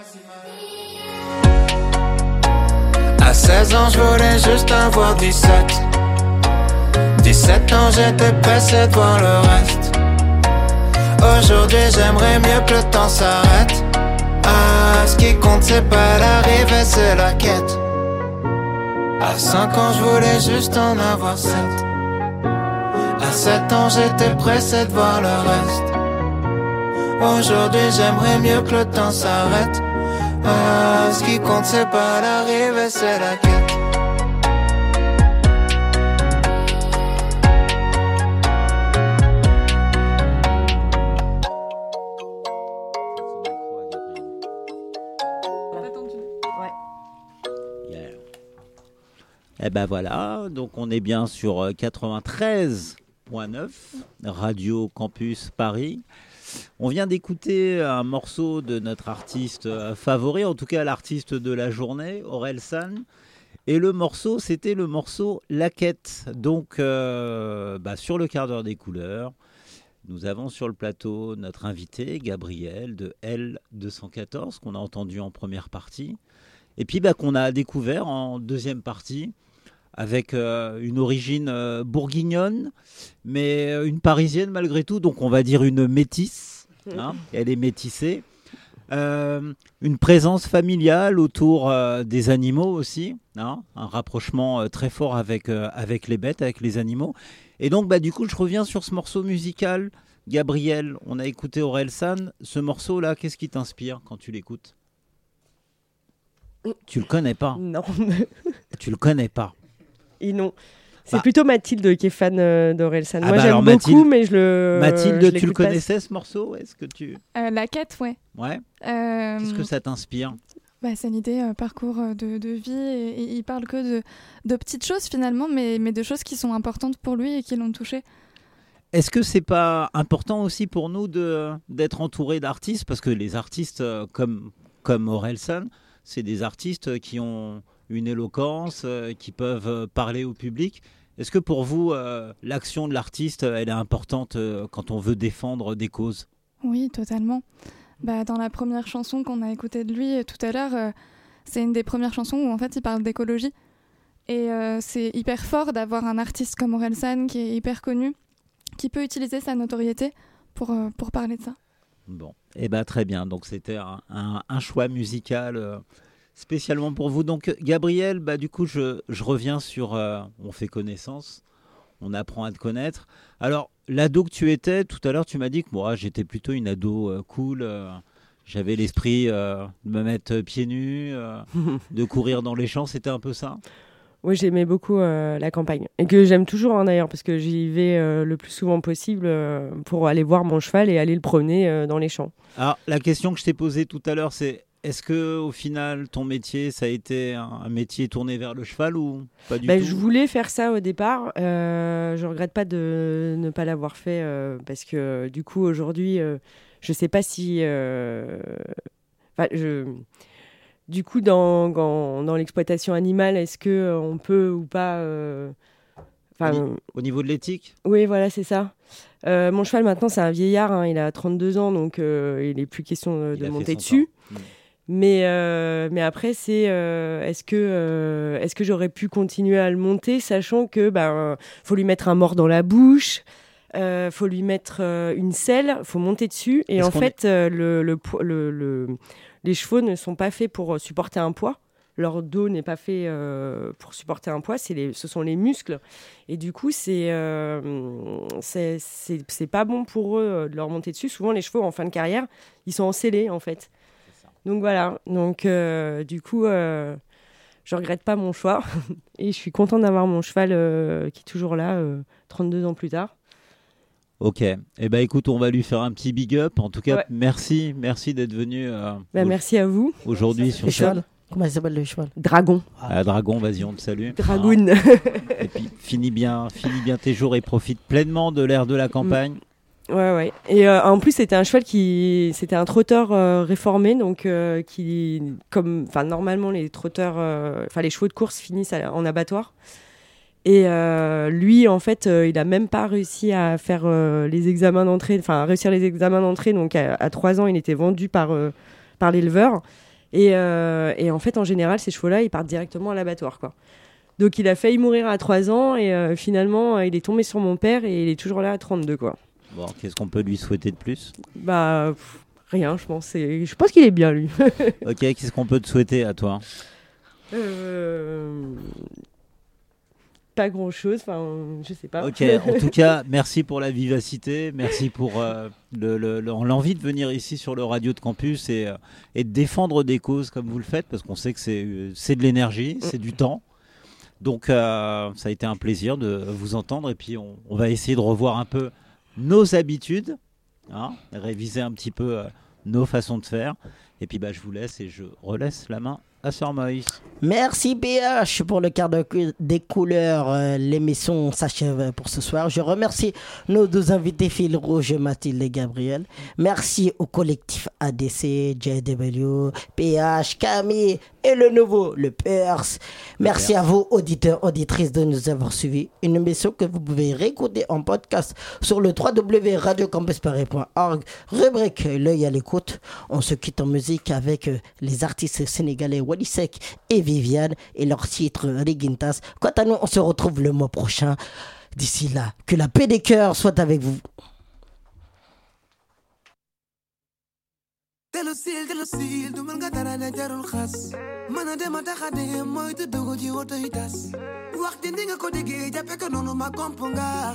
À seize ans, je voulais juste avoir dix-sept. dix-sept ans, j'étais pressé de voir le reste. Aujourd'hui, j'aimerais mieux que le temps s'arrête. Ah, ce qui compte, c'est pas l'arrivée, c'est la quête. À cinq ans, je voulais juste en avoir sept. À sept ans, j'étais pressé de voir le reste. Aujourd'hui, j'aimerais mieux que le temps s'arrête. Ah, ce qui compte, c'est pas l'arrivée, c'est la quête. Et ben voilà, donc on est bien sur quatre-vingt-treize point neuf, Radio Campus Paris. On vient d'écouter un morceau de notre artiste favori, en tout cas l'artiste de la journée, Orelsan. Et le morceau, c'était le morceau La Quête. Donc, euh, bah, sur le quart d'heure des couleurs, nous avons sur le plateau notre invité, Gabriel, de L deux cent quatorze, qu'on a entendu en première partie. Et puis, bah, qu'on a découvert en deuxième partie, avec euh, une origine euh, bourguignonne, mais une parisienne malgré tout, donc on va dire une métisse, hein, elle est métissée. Euh, une présence familiale autour euh, des animaux aussi, hein, un rapprochement euh, très fort avec, euh, avec les bêtes, avec les animaux. Et donc bah, du coup je reviens sur ce morceau musical. Gabriel, on a écouté Orelsan, ce morceau-là, qu'est-ce qui t'inspire quand tu l'écoutes ? Tu le connais pas ? Non. Tu le connais pas ? Et non. C'est bah. plutôt Mathilde qui est fan euh, d'Orelsan. Ah Moi bah j'aime beaucoup, Mathilde, mais je le. Mathilde, je tu le pas. connaissais ce morceau ? Est-ce que tu. Euh, la quête, ouais. Ouais. Euh... Qu'est-ce que ça t'inspire ? Bah, c'est une idée, euh, parcours de, de vie. Et, et il parle que de, de petites choses finalement, mais, mais de choses qui sont importantes pour lui et qui l'ont touché. est-ce que c'est pas important aussi pour nous de, d'être entourés d'artistes? Parce que les artistes euh, comme, comme Orelsan, c'est des artistes qui ont une éloquence, euh, qui peuvent euh, parler au public. Est-ce que pour vous, euh, l'action de l'artiste, elle est importante euh, quand on veut défendre des causes? Oui, totalement. Bah, dans la première chanson qu'on a écoutée de lui euh, tout à l'heure, euh, c'est une des premières chansons où en fait il parle d'écologie. Et euh, c'est hyper fort d'avoir un artiste comme Orelsan qui est hyper connu, qui peut utiliser sa notoriété pour, euh, pour parler de ça. Bon, et eh ben très bien. Donc c'était un, un, un choix musical euh, spécialement pour vous. Donc Gabriel, bah, du coup je, je reviens sur... Euh, on fait connaissance, on apprend à te connaître. Alors l'ado que tu étais, tout à l'heure tu m'as dit que moi j'étais plutôt une ado euh, cool. Euh, j'avais l'esprit euh, de me mettre pieds nus, euh, de courir dans les champs, c'était un peu ça? Oui, j'aimais beaucoup euh, la campagne. Et que j'aime toujours hein, d'ailleurs, parce que j'y vais euh, le plus souvent possible euh, pour aller voir mon cheval et aller le promener euh, dans les champs. Alors, la question que je t'ai posée tout à l'heure, c'est est-ce qu'au final, ton métier, ça a été un, un métier tourné vers le cheval ou pas du bah, tout? Je voulais faire ça au départ. Euh, je ne regrette pas de ne pas l'avoir fait euh, parce que du coup, aujourd'hui, euh, je ne sais pas si... Euh... Enfin, je... Du coup, dans, dans, dans l'exploitation animale, est-ce qu'on euh, peut ou pas... Euh... Enfin, au, au niveau de l'éthique? Oui, voilà, c'est ça. Euh, mon cheval, maintenant, c'est un vieillard. Hein, il a trente-deux ans, donc euh, il n'est plus question de, de monter dessus. Mmh. Mais, euh, mais après, c'est euh, est-ce que, euh, est-ce que j'aurais pu continuer à le monter, sachant que ben, faut lui mettre un mort dans la bouche, euh, faut lui mettre euh, une selle, faut monter dessus. Et est-ce en fait, est... euh, le, le, le, le, les chevaux ne sont pas faits pour supporter un poids. Leur dos n'est pas fait euh, pour supporter un poids, c'est les, ce sont les muscles. Et du coup, c'est, euh, c'est, c'est, c'est pas bon pour eux de leur monter dessus. Souvent, les chevaux, en fin de carrière, ils sont en sellés, en fait. Donc voilà, donc euh, du coup, euh, je regrette pas mon choix. Et je suis contente d'avoir mon cheval euh, qui est toujours là, euh, trente-deux ans plus tard. Ok, eh ben, écoute, on va lui faire un petit big up. En tout cas, ouais. merci, merci d'être venu euh, bah, merci à vous. Aujourd'hui sur le cheval. Comment il s'appelle le cheval? Dragon. Ah, Dragon, vas-y, on te salue. Dragoun. Ah. Et puis, finis bien, finis bien tes jours et profite pleinement de l'air de la campagne. Mm. Ouais, ouais. Et euh, en plus, c'était un cheval qui, c'était un trotteur euh, réformé, donc euh, qui, comme, enfin, normalement, les trotteurs, enfin, euh, les chevaux de course finissent à, en abattoir. Et euh, lui, en fait, euh, il a même pas réussi à faire euh, les examens d'entrée, enfin, à réussir les examens d'entrée. Donc, à, à trois ans, il était vendu par euh, par l'éleveur. Et, euh, et en fait, en général, ces chevaux-là, ils partent directement à l'abattoir, quoi. Donc, il a failli mourir à trois ans et euh, finalement, euh, il est tombé sur mon père et il est toujours là à trente-deux, quoi. Bon, qu'est-ce qu'on peut lui souhaiter de plus? Bah, pff, rien, je pense. Et je pense qu'il est bien, lui. Ok, qu'est-ce qu'on peut te souhaiter à toi? euh... Pas grand-chose, enfin, je sais pas. Ok, en tout cas, merci pour la vivacité, merci pour euh, le, le, le, l'envie de venir ici sur le Radio de Campus et, euh, et de défendre des causes comme vous le faites, parce qu'on sait que c'est, c'est de l'énergie, c'est du temps. Donc, euh, ça a été un plaisir de vous entendre et puis on, on va essayer de revoir un peu nos habitudes, hein, réviser un petit peu euh, nos façons de faire. Et puis bah, je vous laisse et je relaisse la main à Sœur Moïse. Merci P H pour le quart de cu- des couleurs. Euh, l'émission s'achève pour ce soir. Je remercie nos deux invités, Phil Rouge, Mathilde et Gabriel. Merci au collectif A D C, J W, P H, Camille et le nouveau, le Perse. Merci à vous, auditeurs, auditrices, de nous avoir suivis. Une émission que vous pouvez réécouter en podcast sur le w w w point radio campus paris point org. Rubrique L'œil à l'écoute. On se quitte en musique avec euh, les artistes sénégalais Wally Seck et Viviane et leur titre Rigintas. Quant à nous, on se retrouve le mois prochain. D'ici là, que la paix des cœurs soit avec vous. Delusil, delusil, du mën nga dara ne jarul xas mën a dem a taxa de mooy tu dugg ci woto yi tas wax di nga ko déggee jàppe ko noonu ma komp nga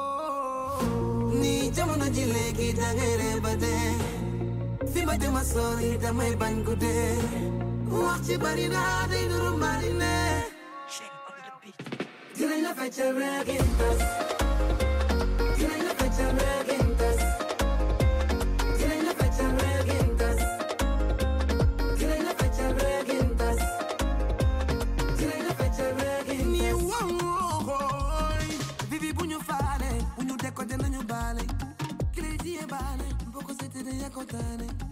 ni jamono ji léegi da ngay ree ba dee fi ma jëma sori damay bañ ko dee wax ci bari naa day nuru marine dinañ la feccal reegin tas dinañ la feccal reegin tas dinañ la feccal reegin tas dinañ la feccal reegin tas dinañ la feccal reegin ni wow vivi bu ñu faale bu ñu décoder nañu tane